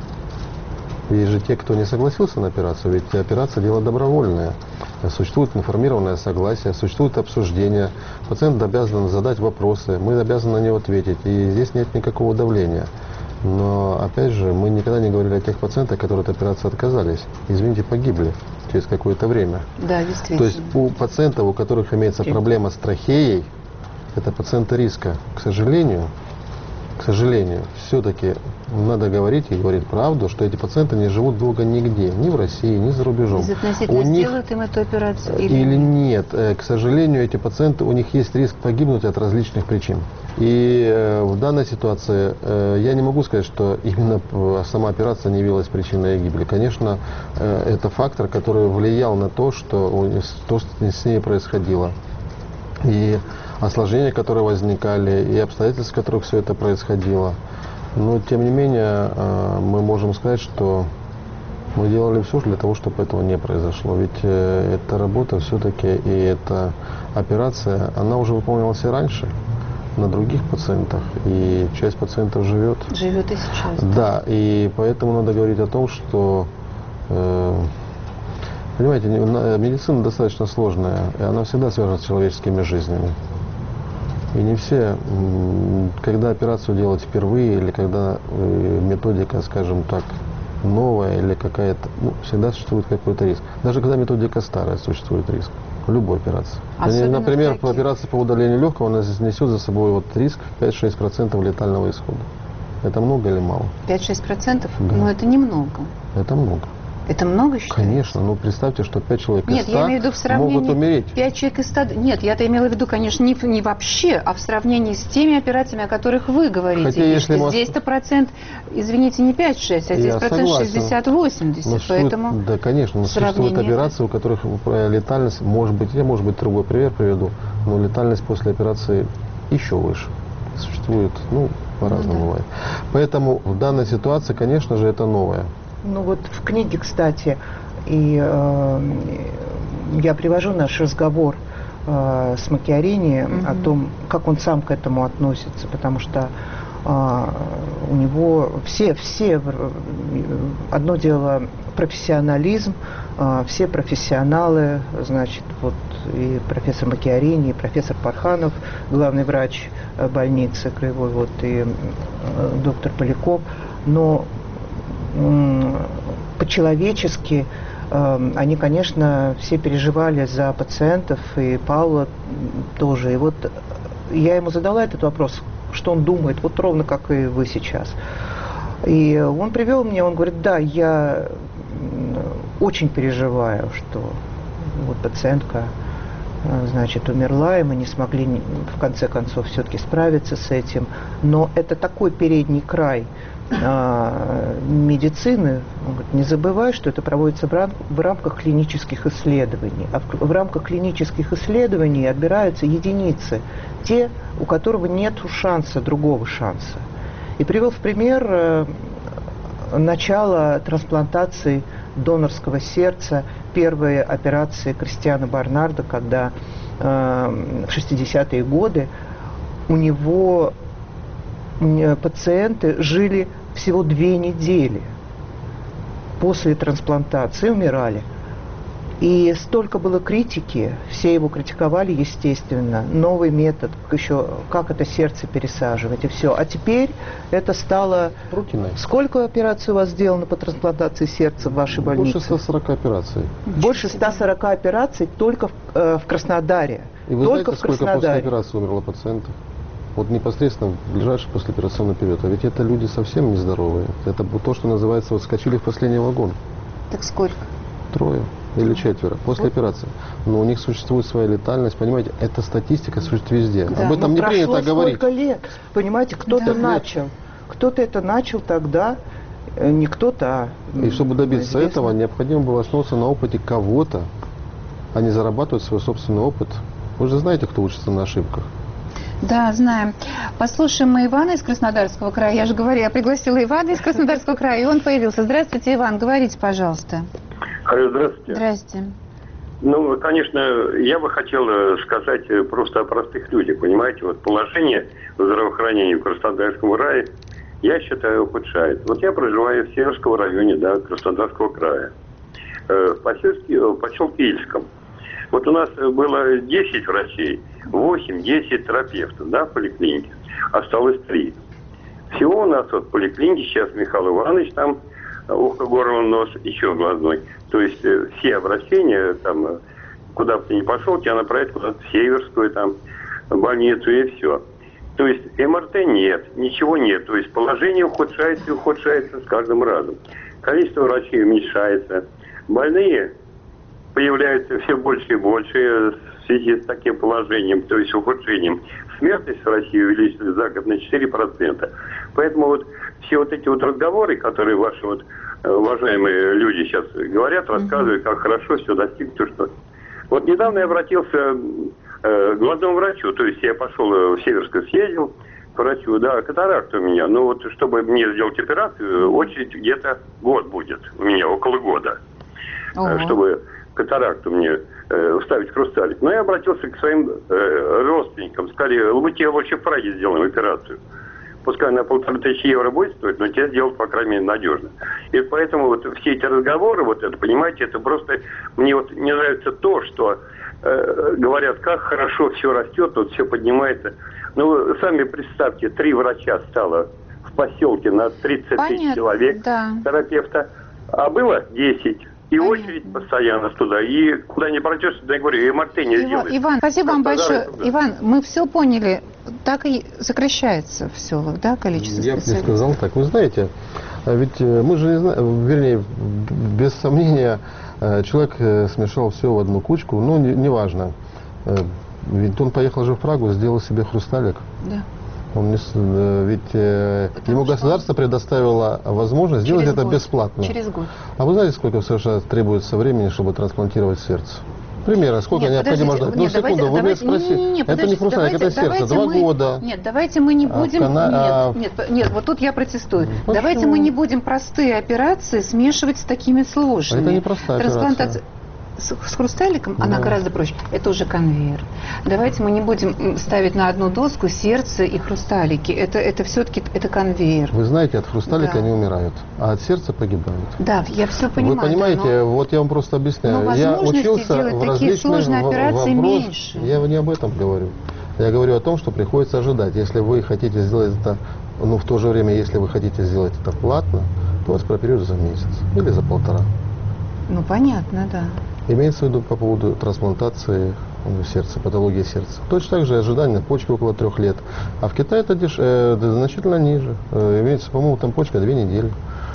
S4: Есть же те, кто не согласился на операцию, ведь операция – дело добровольное. Существует информированное согласие, существует обсуждение. Пациент обязан задать вопросы, мы обязаны на него ответить, и здесь нет никакого давления. Но, опять же, мы никогда не говорили о тех пациентах, которые от операции отказались. Извините, погибли через какое-то время.
S3: Да, действительно.
S4: То есть у пациентов, у которых имеется проблема с трахеей, это пациенты риска. К сожалению, к сожалению, все-таки надо говорить и говорить правду, что эти пациенты не живут долго нигде, ни в России, ни за рубежом.
S3: Безотносительно
S4: у них...
S3: сделают им эту операцию или,
S4: или нет. К сожалению, эти пациенты, у них есть риск погибнуть от различных причин. И э, в данной ситуации э, я не могу сказать, что именно сама операция не явилась причиной гибели. Конечно, э, это фактор, который влиял на то, что, то, что с ней происходило. И осложнения, которые возникали, и обстоятельства, в которых все это происходило. Но, тем не менее, мы можем сказать, что мы делали все для того, чтобы этого не произошло. Ведь эта работа все-таки, и эта операция, она уже выполнялась и раньше на других пациентах, и часть пациентов живет.
S3: Живет и сейчас.
S4: Да, и поэтому надо говорить о том, что... Понимаете, медицина достаточно сложная, и она всегда связана с человеческими жизнями. И не все, когда операцию делать впервые, или когда методика, скажем так, новая, или какая-то, ну, всегда существует какой-то риск. Даже когда методика старая, существует риск. В любой операции. Особенно Например, такие. Операция по удалению легкого, она несет за собой вот риск пять-шесть процентов летального исхода. Это много или мало?
S3: пять-шесть процентов?
S4: Да.
S3: Но это немного.
S4: Это много.
S3: Это много считается?
S4: Конечно, ну представьте, что пять человек из
S3: ста Нет, я имею в виду в сравнении
S4: могут умереть.
S3: пять человек из ста. Нет, я-то имела в виду, конечно, не, не вообще, а в сравнении с теми операциями, о которых вы говорите.
S4: Хотя, если мы...
S3: Здесь-то процент, извините, не пять-шесть, а здесь процент шестьдесят-восемьдесят. Поэтому
S4: да, конечно, но существуют операции, у которых летальность, может быть, я, может быть, другой пример приведу, но летальность после операции еще выше. Существует, ну, По-разному
S3: да.
S4: бывает. Поэтому в данной ситуации, конечно же, это новое.
S5: Ну вот в книге, кстати, и э, я привожу наш разговор э, с Макиарини mm-hmm. о том, как он сам к этому относится, потому что э, у него все, все, одно дело профессионализм, э, все профессионалы, значит, вот и профессор Макиарини, и профессор Парханов, главный врач больницы краевой, вот и э, доктор Поляков, но э, по-человечески э, они, конечно, все переживали за пациентов, и Паула тоже. И вот я ему задала этот вопрос, что он думает, вот ровно как и вы сейчас. И он привел мне, он говорит, да, я очень переживаю, что вот пациентка, значит, умерла, и мы не смогли в конце концов все-таки справиться с этим. Но это такой передний край э, медицины. Он говорит, не забывай, что это проводится в, рам в рамках клинических исследований. А в, в рамках клинических исследований отбираются единицы, те, у которого нет шанса, другого шанса. И привел в пример э, начало трансплантации донорского сердца, первые операции Кристиана Барнарда, когда э, в шестидесятые годы у него э, пациенты жили всего две недели после трансплантации, умирали. И столько было критики, все его критиковали, естественно, новый метод, еще как это сердце пересаживать и все. А теперь это стало...
S4: Рутиной.
S5: Сколько операций у вас сделано по трансплантации сердца в вашей больнице?
S4: Больше ста сорока операций.
S5: Больше ста сорока операций только в, э, в Краснодаре.
S4: И вы
S5: только
S4: знаете,
S5: в
S4: сколько после
S5: Краснодаре.
S4: операции умерло пациентов? Вот непосредственно в ближайший послеоперационный период. А ведь это люди совсем нездоровые. Это то, что называется, вот скочили в последний вагон.
S3: Так сколько?
S4: Трое или четверо после операции. Но у них существует своя летальность, понимаете, эта статистика существует везде.
S5: Да,
S4: об этом не принято говорить.
S5: Сколько лет, понимаете, кто-то
S3: Да.
S5: начал, кто-то это начал тогда, э, не кто-то, а
S4: И чтобы добиться
S5: известно.
S4: этого, необходимо было основываться на опыте кого-то, а не зарабатывать свой собственный опыт. Вы же знаете, кто учится на ошибках.
S3: Да, знаем. Послушаем мы Ивана из Краснодарского края. Я же говорю, я пригласила Ивана из Краснодарского края, и он появился. Здравствуйте, Иван, говорите, пожалуйста.
S6: Алло, здравствуйте.
S3: Здрасте.
S6: Ну, конечно, я бы хотел сказать просто о простых людях, понимаете, вот положение в здравоохранении в Краснодарском крае, я считаю, ухудшает. Вот я проживаю в Северском районе, да, Краснодарского края, в поселке, в поселке Ильском. Вот у нас было десять врачей, восемь-десять терапевтов, да, в поликлинике, осталось три. Всего у нас вот в поликлинике сейчас Михаил Иванович, там ухо, горло, нос, еще глазной. То есть э, все обращения, там, э, куда бы ты ни пошел, тебя направят куда-то в Северскую, там, больницу и все. То есть эм эр тэ нет, ничего нет. То есть положение ухудшается и ухудшается с каждым разом. Количество врачей уменьшается. Больные появляются все больше и больше в связи с таким положением, то есть ухудшением. Смертность в России увеличилась за год на четыре процента. Поэтому вот все вот эти вот разговоры, которые ваши вот уважаемые люди сейчас говорят, рассказывают, как хорошо все достигнуто, что... Вот недавно я обратился э, к главному врачу, то есть я пошел в Северскую, съездил к врачу, да, катаракта у меня, но вот чтобы мне сделать операцию, очередь где-то год будет, у меня около года,
S3: Ого.
S6: чтобы катаракту мне э, вставить хрусталик. Но я обратился к своим э, родственникам, сказали, мы тебе лучше в Праге сделаем операцию. Пускай на полторы тысячи евро будет стоить, но тебе сделать, по крайней мере, надежно. И поэтому вот все эти разговоры, вот это, понимаете, это просто... Мне вот не нравится то, что э, говорят, как хорошо все растет, вот все поднимается. Ну, вы сами представьте, три врача стало в поселке на тридцать тысяч человек,
S3: да.
S6: терапевта, а было десять. И
S3: Понятно.
S6: очередь постоянно туда. И куда не пройдешь, туда, я говорю, эм эр тэ не
S3: Иван,
S6: сделаешь.
S3: Иван, спасибо вам большое.
S6: Туда.
S3: Иван, мы все поняли. Так и сокращается в селах, да, количество
S4: Я бы не
S3: специалистов?
S4: сказал так. Вы знаете, ведь мы же не знаем, вернее, без сомнения, человек смешал все в одну кучку, ну, неважно. Не ведь он поехал же в Прагу, сделал себе хрусталик.
S3: Да.
S4: Он не, ведь ему государство предоставило возможность сделать
S3: Через
S4: это
S3: год.
S4: бесплатно.
S3: Через год.
S4: А вы знаете, сколько в США требуется времени, чтобы трансплантировать сердце? Примерно, сколько нет, необходимо ждать?
S3: Нет,
S4: ну,
S3: давайте,
S4: секунду,
S3: давайте,
S4: вы меня спросите.
S3: Не, не, не,
S4: это не хрусталик, это сердце. Два
S3: мы,
S4: года.
S3: Нет, давайте мы не будем...
S4: А кана...
S3: нет,
S4: а...
S3: нет, нет, вот тут я протестую.
S4: Почему?
S3: Давайте мы не будем простые операции смешивать с такими сложными.
S4: Это не простая операция.
S3: С, с хрусталиком
S4: да.
S3: она гораздо проще. Это уже конвейер. Давайте мы не будем ставить на одну доску сердце и хрусталики. Это, это все-таки это конвейер.
S4: Вы знаете, от хрусталика
S3: да.
S4: они умирают, а от сердца погибают.
S3: Да, я все понимаю.
S4: Вы понимаете,
S3: но...
S4: вот я вам просто объясняю.
S3: Но
S4: я учился
S3: делать
S4: в
S3: такие
S4: различных
S3: сложные операции
S4: вопрос...
S3: меньше.
S4: Я не об этом говорю. Я говорю о том, что приходится ожидать. Если вы хотите сделать это, ну, в то же время, если вы хотите сделать это платно, то вас прооперируют за месяц или за полтора.
S3: Ну, понятно, да.
S4: Имеется в виду по поводу трансплантации сердца, патологии сердца. Точно так же ожидание почки около трех лет. А в Китае это, деш... э, это значительно ниже. Э, имеется, по-моему, там почка две недели.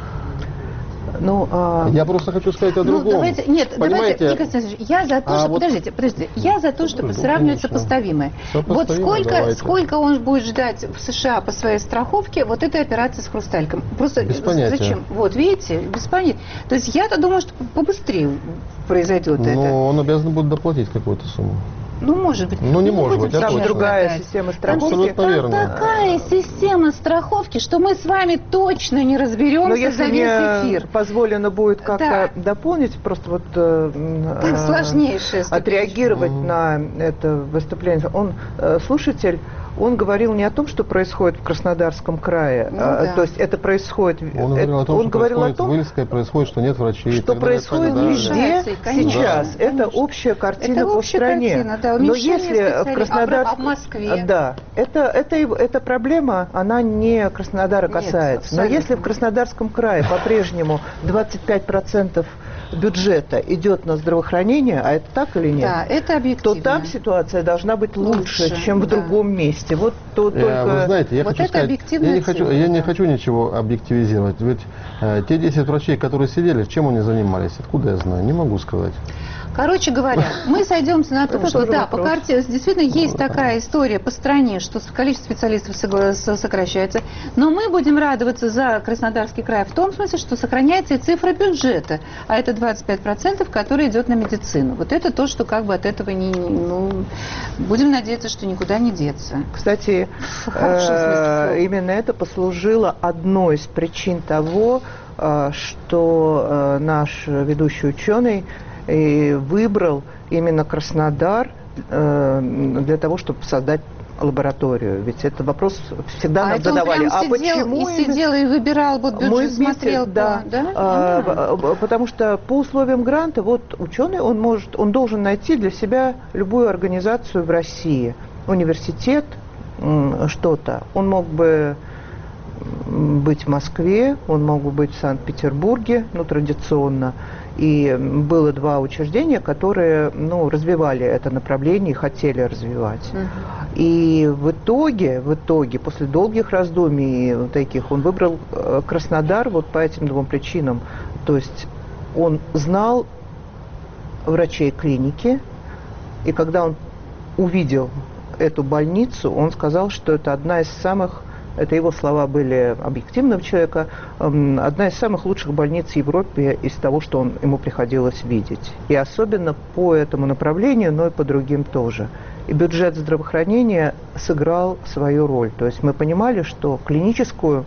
S5: Ну, а...
S4: Я просто хочу сказать о другом.
S3: Ну, давайте, нет,
S4: понимаете?
S3: давайте, Игорь Александрович, я за то,
S4: а
S3: что,
S4: вот...
S3: подождите, подождите, я за то, чтобы
S4: ну,
S3: сравнивать
S4: конечно.
S3: сопоставимое. Вот сколько, сколько он будет ждать в США по своей страховке вот этой операции с хрусталиком? Просто
S4: без понятия.
S3: Зачем? Вот, видите, без понятия. То есть я-то думаю, что побыстрее произойдет это.
S4: Но он обязан будет доплатить какую-то сумму.
S3: Ну, может быть.
S4: Ну, не может быть.
S5: Там другая
S3: сказать.
S5: система страховки.
S4: Абсолютно верно.
S3: Там такая система страховки, что мы с вами точно не разберемся.
S5: Но если
S3: за весь
S5: мне
S3: эфир.
S5: позволено будет как-то
S3: да.
S5: дополнить, просто вот э,
S3: сложнейшее
S5: отреагировать mm-hmm. на это выступление. Он, э, слушатель, он говорил не о том, что происходит в Краснодарском крае,
S3: ну,
S5: а,
S3: да.
S5: то есть это происходит...
S4: Он
S5: это,
S4: говорил о том,
S5: он
S4: что
S5: говорил
S4: происходит
S5: о том,
S4: в Выльской, происходит, что нет врачей.
S5: что происходит
S4: далее,
S5: везде
S3: конечно,
S5: сейчас.
S3: да,
S5: это общая картина
S3: это
S5: по
S3: общая
S5: стране.
S3: Картина, да,
S5: но если в Краснодарском...
S3: А в Москве?
S5: Да, это, это, эта проблема, она не Краснодара касается.
S3: Нет,
S5: но если в Краснодарском крае по-прежнему двадцать пять процентов бюджета идет на здравоохранение, а это так или нет?
S3: Да, это объективно.
S5: То там ситуация должна быть лучше,
S3: лучше
S5: чем в
S3: да.
S5: другом месте. Вот то
S4: э,
S5: только...
S4: Вы знаете, я
S3: вот
S4: хочу
S3: это
S4: сказать, я не хочу, я не хочу ничего объективизировать. Ведь э, те десять врачей, которые сидели, чем они занимались? Откуда я знаю? Не могу сказать.
S3: Короче говоря, мы сойдемся на том, что да, по карте действительно есть такая история по стране, что количество специалистов сокращается, но мы будем радоваться за Краснодарский край в том смысле, что сохраняется и цифра бюджета, а это двадцать пять процентов, который идет на медицину. Вот это то, что как бы от этого не... Ну, будем надеяться, что никуда не деться.
S5: Кстати, э, именно это послужило одной из причин того, э, что э, наш ведущий ученый и выбрал именно Краснодар э, для того, чтобы создать лабораторию. Ведь это вопрос всегда а нам задавали.
S3: А сидел, почему и сидел и выбирал, вот бюджет
S5: мы
S3: смотрел,
S5: да,
S3: да?
S5: А, а, потому что по условиям гранта, вот ученый, он может, он должен найти для себя любую организацию в России, университет, что-то. Он мог бы быть в Москве, он мог бы быть в Санкт-Петербурге, ну, традиционно. И было два учреждения, которые, ну, развивали это направление и хотели развивать. Uh-huh. И в итоге, в итоге, после долгих раздумий таких, он выбрал Краснодар вот по этим двум причинам. То есть он знал врачей клиники, и когда он увидел эту больницу, он сказал, что это одна из самых... Это его слова были объективного человека. Одна из самых лучших больниц в Европе из того, что он, ему приходилось видеть. И особенно по этому направлению, но и по другим тоже. И бюджет здравоохранения сыграл свою роль. То есть мы понимали, что клиническую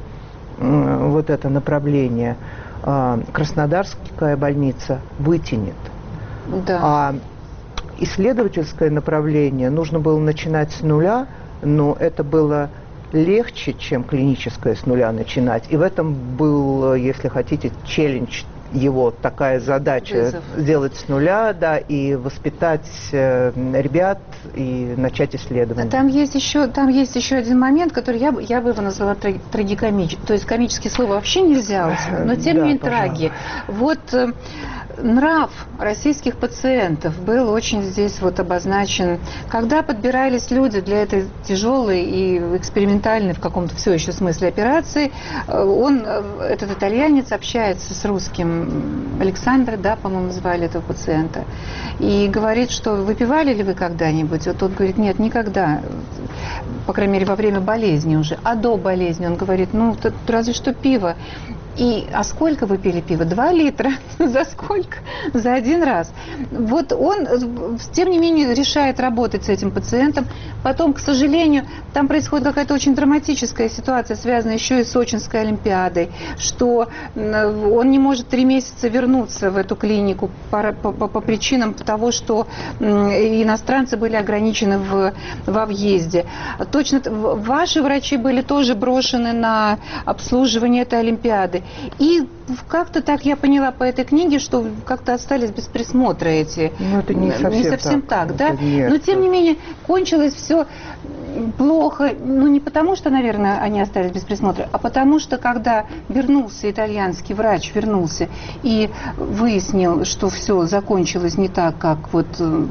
S5: вот это направление Краснодарская больница вытянет.
S3: Да.
S5: А исследовательское направление нужно было начинать с нуля, но это было... легче, чем клиническое с нуля начинать. И в этом был, если хотите, челлендж его, такая задача. Вызов. Сделать с нуля, да, и воспитать э, ребят, и начать исследование.
S3: Там есть еще, там есть еще один момент, который я, я бы его назвала трагикомическим. То есть комические слова вообще нельзя, но тем не менее траги. Вот э, нрав российских пациентов был очень здесь вот обозначен. Когда подбирались люди для этой тяжелой и экспериментальной в каком-то все еще смысле операции, он, этот итальянец, общается с русским, Александр, да, по-моему, звали этого пациента, и говорит, что выпивали ли вы когда-нибудь? Вот он говорит, нет, никогда, по крайней мере, во время болезни уже, а до болезни он говорит, ну, разве что пиво. И, а сколько вы пили пива? Два литра. За сколько? За один раз. Вот он, тем не менее, решает работать с этим пациентом. Потом, к сожалению, там происходит какая-то очень драматическая ситуация, связанная еще и с Сочинской Олимпиадой, что он не может три месяца вернуться в эту клинику по, по, по причинам того, что иностранцы были ограничены в, во въезде. Точно ваши врачи были тоже брошены на обслуживание этой Олимпиады. И как-то так я поняла по этой книге, что как-то остались без присмотра эти.
S5: Ну, это не совсем,
S3: не совсем так, так да?
S5: Нет.
S3: Но тем не менее кончилось все плохо. Ну, не потому, что, наверное, они остались без присмотра, а потому что, когда вернулся итальянский врач, вернулся и выяснил, что все закончилось не так, как вот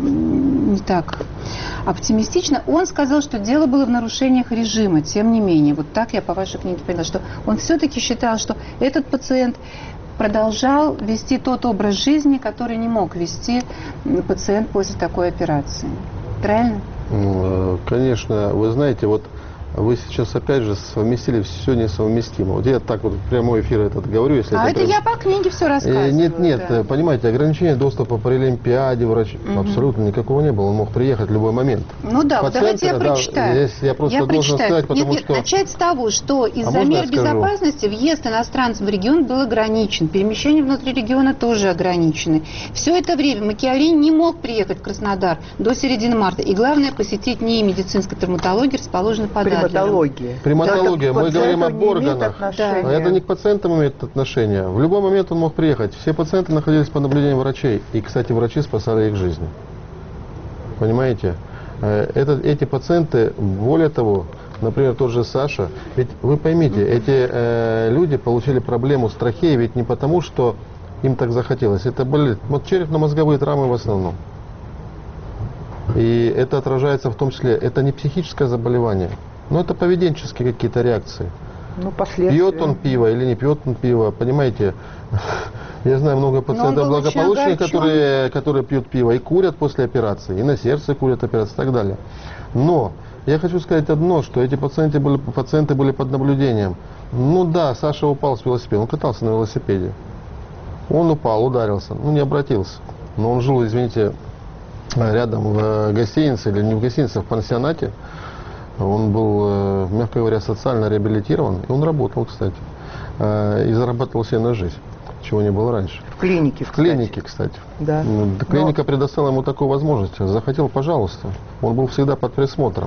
S3: не так оптимистично, он сказал, что дело было в нарушениях режима. Тем не менее, вот так я по вашей книге поняла, что он все-таки считал, что этот пациент продолжал вести тот образ жизни, который не мог вести пациент после такой операции. Правильно?
S4: Конечно. Вы знаете, вот вы сейчас опять же совместили все несовместимо. Вот я так вот в прямой эфир этот говорю. Если
S3: а
S4: это,
S3: это прям... я по книге все рассказываю.
S4: Нет, нет,
S3: да.
S4: Понимаете, ограничения доступа по Олимпиаде врач угу. абсолютно никакого не было. Он мог приехать в любой момент.
S3: Ну да, вот давайте я
S4: да,
S3: прочитаю.
S4: Здесь я просто
S3: я
S4: должен
S3: прочитаю.
S4: сказать, потому
S3: нет, нет,
S4: что...
S3: Начать с того, что из-за
S4: а
S3: мер безопасности въезд иностранцев в регион был ограничен. Перемещения внутри региона тоже ограничены. Все это время Макиавелли не мог приехать в Краснодар до середины марта. И главное, посетить НИИ медицинской травматологии, расположенной под Адлером.
S5: Приматология.
S4: Приматология. Мы говорим об органах.
S5: Да.
S4: А это не к пациентам имеет отношение. В любой момент он мог приехать. Все пациенты находились под наблюдением врачей. И, кстати, врачи спасали их жизни. Понимаете? Это, эти пациенты, более того, например, тот же Саша, ведь вы поймите, эти э, люди получили проблему с трахеей ведь не потому, что им так захотелось. Это были вот черепно-мозговые травмы в основном. И это отражается в том числе, это не психическое заболевание, но это поведенческие какие-то реакции.
S5: Ну,
S4: пьет он пиво или не пьет он пиво, понимаете? Я знаю много пациентов благополучных, которые, которые пьют пиво и курят после операции, и на сердце курят операции и так далее. Но я хочу сказать одно, что эти пациенты были, пациенты были под наблюдением. Ну да, Саша упал с велосипеда, он катался на велосипеде. Он упал, ударился, ну не обратился. Но он жил, извините, рядом в гостинице, или не в гостинице, а в пансионате. Он был, мягко говоря, социально реабилитирован. И он работал, кстати. И зарабатывал себе на жизнь, чего не было раньше.
S5: В клинике,
S4: В
S5: кстати.
S4: клинике, кстати.
S5: Да.
S4: Клиника
S5: Но...
S4: предоставила ему такую возможность. Захотел, пожалуйста. Он был всегда под присмотром.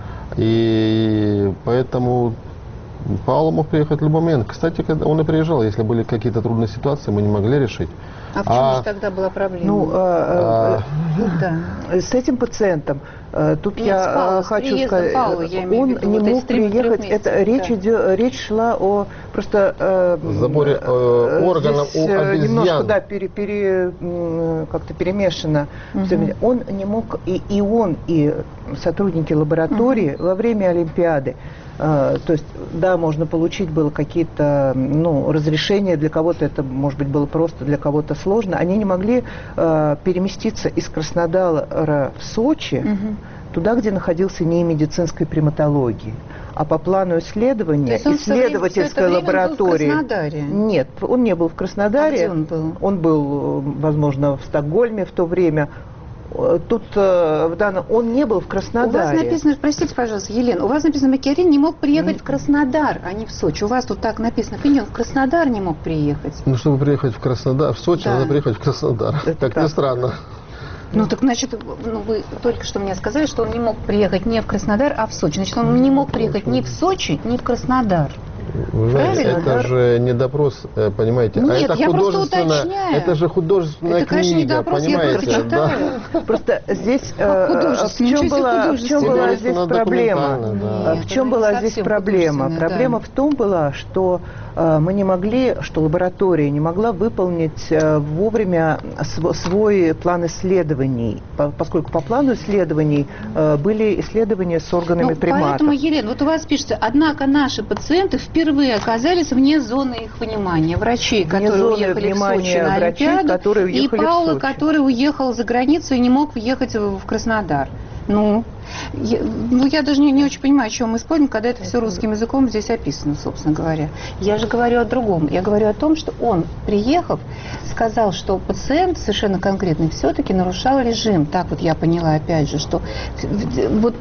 S4: И поэтому Пауло мог приехать в любой момент. Кстати, когда он и приезжал, если были какие-то трудные ситуации, мы не могли решить.
S3: А в чем а, же тогда была проблема?
S5: Ну, а, а, да. С этим пациентом, тут Нет, я Пауло, хочу сказать, Пауло, я он виду, не вот мог приехать, это да. речь, идет, речь шла о просто э,
S4: заборе э, органов у обезьян.
S5: Немножко, да, пере, пере, как-то перемешано. Угу. Он не мог, и, и он, и сотрудники лаборатории угу. во время Олимпиады, Uh, то есть, да, можно получить было какие-то, ну, разрешения, для кого-то это, может быть, было просто, для кого-то сложно. Они не могли uh, переместиться из Краснодара в Сочи, uh-huh. туда, где находился НИИ медицинской приматологии. А по плану исследования, исследовательской лаборатории...
S3: Он был в Краснодаре?
S5: Нет, он не был в Краснодаре.
S3: А где он был?
S5: Он был, возможно, в Стокгольме в то время. Тут в данном он не был в Краснодаре.
S3: У вас написано, простите, пожалуйста, Елена, у вас написано, Макиавелли не мог приехать не... в Краснодар, а не в Сочи. У вас тут так написано, он в Краснодар не мог приехать.
S4: Ну, чтобы приехать в Краснодар, в Сочи, да. надо приехать в Краснодар. Это как ни странно.
S3: Ну, так, значит, ну, вы только что мне сказали, что он не мог приехать не в Краснодар, а в Сочи. Значит, он не мог приехать ни в Сочи, ни в Краснодар.
S4: Вы знаете, это да? же не допрос, понимаете,
S3: Нет,
S4: а это
S3: я
S4: художественная, это же художественная
S3: это, конечно,
S4: книга,
S3: не допрос,
S4: понимаете?
S3: Я
S4: да.
S5: Просто здесь э, в чем была, в чем была здесь проблема? Да. В чем была здесь проблема? Проблема да. в том была, что э, мы не могли, что лаборатория не могла выполнить э, вовремя св свой план исследований, по поскольку по плану исследований э, были исследования с органами
S3: ну,
S5: приматов.
S3: Поэтому, Елена, вот у вас пишется, однако наши пациенты впервые оказались вне зоны их внимания. Врачи, которые уехали в Сочи на Олимпиаду, и Пауло, который уехал за границу и не мог въехать в Краснодар. Ну, я, ну, я даже не, не очень понимаю, о чем мы спорим, когда это все русским языком здесь описано, собственно говоря. Я же говорю о другом. Я говорю о том, что он, приехав, сказал, что пациент совершенно конкретный все-таки нарушал режим. Так вот я поняла, опять же, что вот...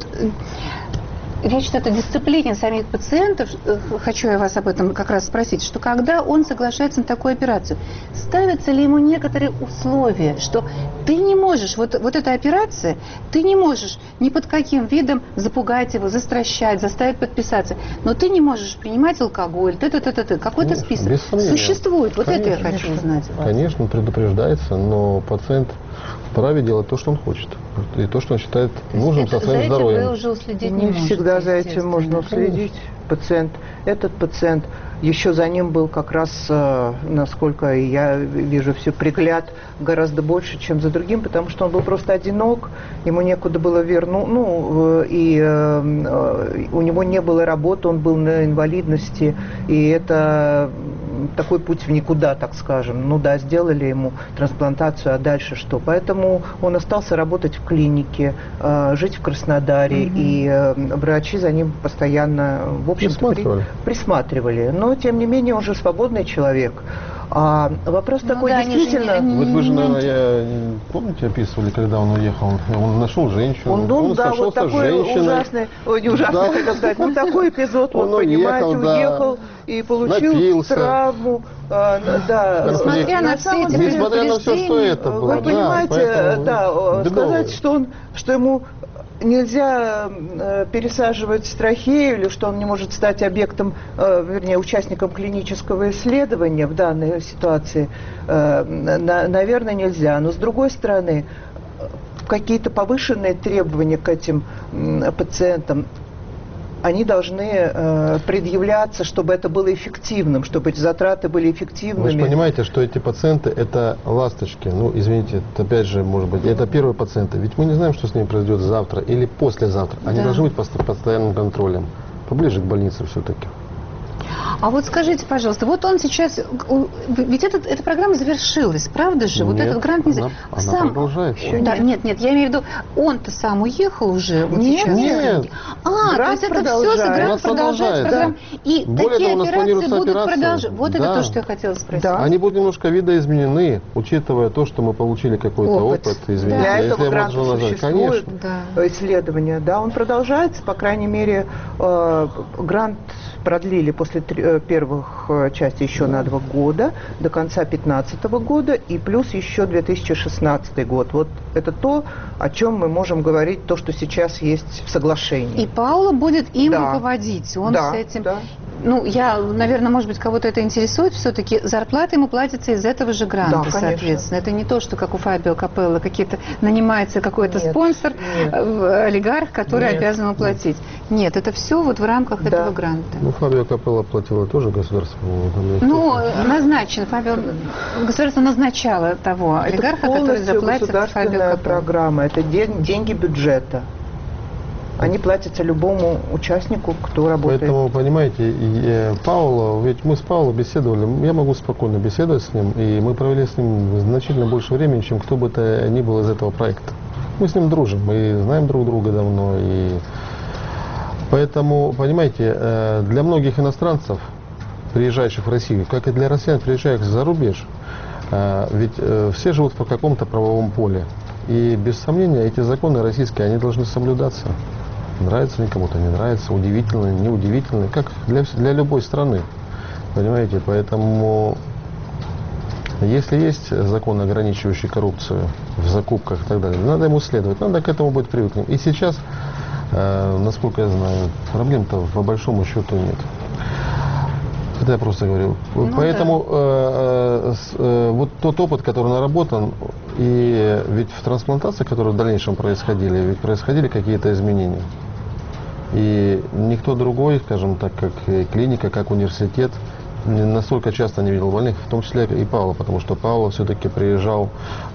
S3: Речь идет о дисциплине самих пациентов. Хочу я вас об этом как раз спросить, что когда он соглашается на такую операцию, ставятся ли ему некоторые условия, что ты не можешь, вот, вот эта операция, ты не можешь ни под каким видом запугать его, застращать, заставить подписаться, но ты не можешь принимать алкоголь, ты-ты-ты-ты, какой-то список существует. Вот
S4: конечно,
S3: это я хочу узнать.
S4: Конечно, предупреждается, но пациент вправе делать то, что он хочет, и то, что он считает нужным со своим здоровьем.
S3: Вы уже уследить не,
S5: не
S3: можете,
S5: всегда за этим можно уследить. Пациент, этот пациент, еще за ним был как раз, насколько я вижу, все пригляд гораздо больше, чем за другим, потому что он был просто одинок, ему некуда было вернуть, ну, и э, у него не было работы, он был на инвалидности, и это такой путь в никуда, так скажем. Ну да, сделали ему трансплантацию, а дальше что? Поэтому он остался работать в клинике, э, жить в Краснодаре, mm-hmm. и э, врачи за ним постоянно, в общем-то,
S4: присматривали.
S5: При, присматривали. Но, тем не менее, он же свободный человек. А вопрос ну, такой, да, действительно...
S4: Не, не, вот вы же, наверное, я, помните, описывали, когда он уехал, он нашел женщину,
S5: он, он,
S4: он
S5: да,
S4: сошелся
S5: вот такой
S4: с женщиной.
S5: ужасный, ой, не ужасный, да. хотел сказать, ну такой эпизод,
S4: он,
S5: вот, понимаете,
S4: уехал, да,
S5: уехал и получил
S4: напился.
S5: травму. А, да,
S3: несмотря на все эти
S4: несмотря на все, что это было.
S5: Вы понимаете,
S4: да,
S5: да, сказать, что, он, что ему... Нельзя э, пересаживать с трахею, или что он не может стать объектом, э, вернее, участником клинического исследования в данной ситуации, э, на, наверное, нельзя. Но, с другой стороны, какие-то повышенные требования к этим э, пациентам, они должны э, предъявляться, чтобы это было эффективным, чтобы эти затраты были эффективными.
S4: Вы же понимаете, что эти пациенты – это ласточки. Ну, извините, это опять же, может быть, это первые пациенты. Ведь мы не знаем, что с ними произойдет завтра или послезавтра. Они да. должны быть под постоянным контролем. Поближе к больнице все-таки.
S3: А вот скажите, пожалуйста, вот он сейчас, ведь этот, эта программа завершилась, правда же?
S4: Нет,
S3: вот этот грант не
S4: она,
S3: она
S4: сам... продолжается.
S3: Да, нет, нет, я имею в виду, он-то сам уехал уже? Вот
S5: нет,
S3: сейчас.
S4: нет.
S3: А,
S5: грант
S3: то есть это все, грант продолжается.
S4: Да.
S3: И
S4: более
S3: такие
S4: того,
S3: операции будут
S4: операции.
S3: продолжаться. Вот
S4: да.
S3: это то, что я хотела спросить.
S5: Да.
S4: Они будут немножко видоизменены, учитывая то, что мы получили какой-то опыт. опыт извините,
S5: Для
S4: если
S5: этого гранта существует
S4: конечно.
S5: Да. исследование. Да, он продолжается, по крайней мере, э, грант продлили после три, первых части еще на два года, до конца две тысячи пятнадцатого года, и плюс еще две тысячи шестнадцатый год. Вот это то, о чем мы можем говорить, то, что сейчас есть в соглашении.
S3: И Паула будет им
S5: да.
S3: руководить. Он
S5: да,
S3: с этим...
S5: Да.
S3: Ну, я, наверное, может быть, кого-то это интересует, все-таки зарплата ему платится из этого же гранта,
S5: да,
S3: соответственно. Это не то, что как у Фабио Капелло какие-то нанимается какой-то
S5: нет,
S3: спонсор,
S5: нет.
S3: олигарх, который
S5: нет,
S3: обязан ему платить. Нет, это все вот в рамках
S5: да.
S3: этого гранта.
S4: Ну, Фабио Капелло платила тоже государство.
S3: Ну, назначен. Фабио, государство назначало того олигарха, который заплатит Фабио Капелло.
S5: Программа, это деньги бюджета. Они платятся любому участнику, кто работает.
S4: Поэтому, понимаете, и Пауло, ведь мы с Пауло беседовали, я могу спокойно беседовать с ним, и мы провели с ним значительно больше времени, чем кто бы то ни был из этого проекта. Мы с ним дружим, мы знаем друг друга давно, и поэтому, понимаете, для многих иностранцев, приезжающих в Россию, как и для россиян, приезжающих за рубеж, ведь все живут в каком-то правовом поле. И без сомнения эти законы российские, они должны соблюдаться. Нравится ли кому-то, не нравится, удивительно, неудивительно, как для, для любой страны. Понимаете, поэтому если есть закон, ограничивающий коррупцию в закупках и так далее, надо ему следовать, надо к этому быть привыкнуть. И сейчас, э, насколько я знаю, проблем-то по большому счету нет. Это я просто говорю. Ну, поэтому да. э, э, вот тот опыт, который наработан, и ведь в трансплантации, которые в дальнейшем происходили, ведь происходили какие-то изменения. И никто другой, скажем так, как клиника, как университет, настолько часто не видел больных, в том числе и Пауло, потому что Пауло все-таки приезжал,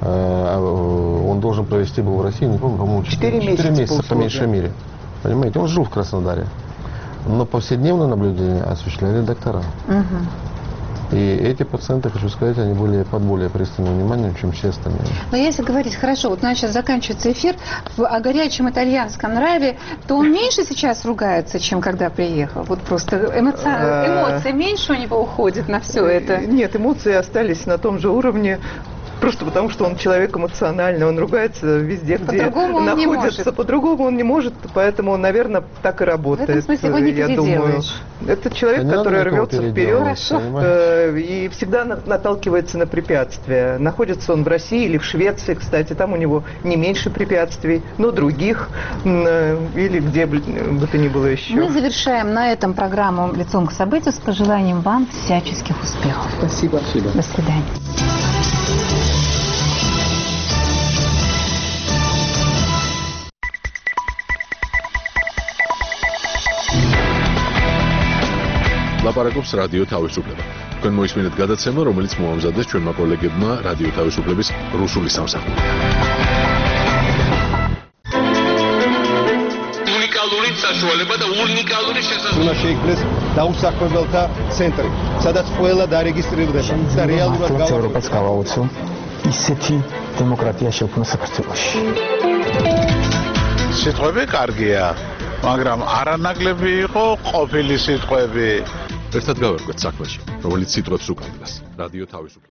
S4: э, он должен провести, был в России, не помню, по-моему, четыре месяца, по меньшей мере. Понимаете, он жил в Краснодаре. Но повседневное наблюдение осуществляли доктора.
S3: Угу.
S4: И эти пациенты, хочу сказать, они были под более пристальным вниманием, чем все остальные.
S3: Но если говорить, хорошо, вот у нас сейчас заканчивается эфир, в, о горячем итальянском нраве, то он меньше сейчас ругается, чем когда приехал? Вот просто эмоци... эмоции меньше у него уходит на все это?
S5: Нет, эмоции остались на том же уровне. Просто потому, что он человек эмоциональный, он ругается везде, где находится. По-другому он не может, поэтому он, наверное, так и работает. В этом
S3: смысле его не
S5: я думаю. Это человек,
S4: а
S5: который рвется вперед э, и всегда на, наталкивается на препятствия. Находится он в России или в Швеции, кстати, там у него не меньше препятствий, но других, э, или где бы то ни было еще.
S3: Мы завершаем на этом программу «Лицом к событию» с пожеланием вам всяческих успехов.
S5: Спасибо. Спасибо.
S3: До свидания.
S1: ლაპარაკობს რადიო თავისუფლება. თქვენ მოისმინეთ გადაცემა, რომელიც მოამზადეს ჩვენმა კოლეგებმა რადიო თავისუფლების რუსული სამსახური.
S7: უნიკალური საშუალება და უნიკალური შესაძლებლობა.
S8: უნდა შეიქმნეს დაუსაქმებელთა ცენტრი, სადაც ყველა დარეგისტრირდება და რეალურად
S9: ევროპას გავაოცო ისეთი დემოკრატია შექმნა საქართველოში.
S7: სიტყვები კარგია, მაგრამ არანაკლები იყო ყოფილი სიტყვები.
S1: ერთად გავერკვეთ საქმეში, რომელიც სიტყვებს უკავშირდება. რადიო თავისუფლება.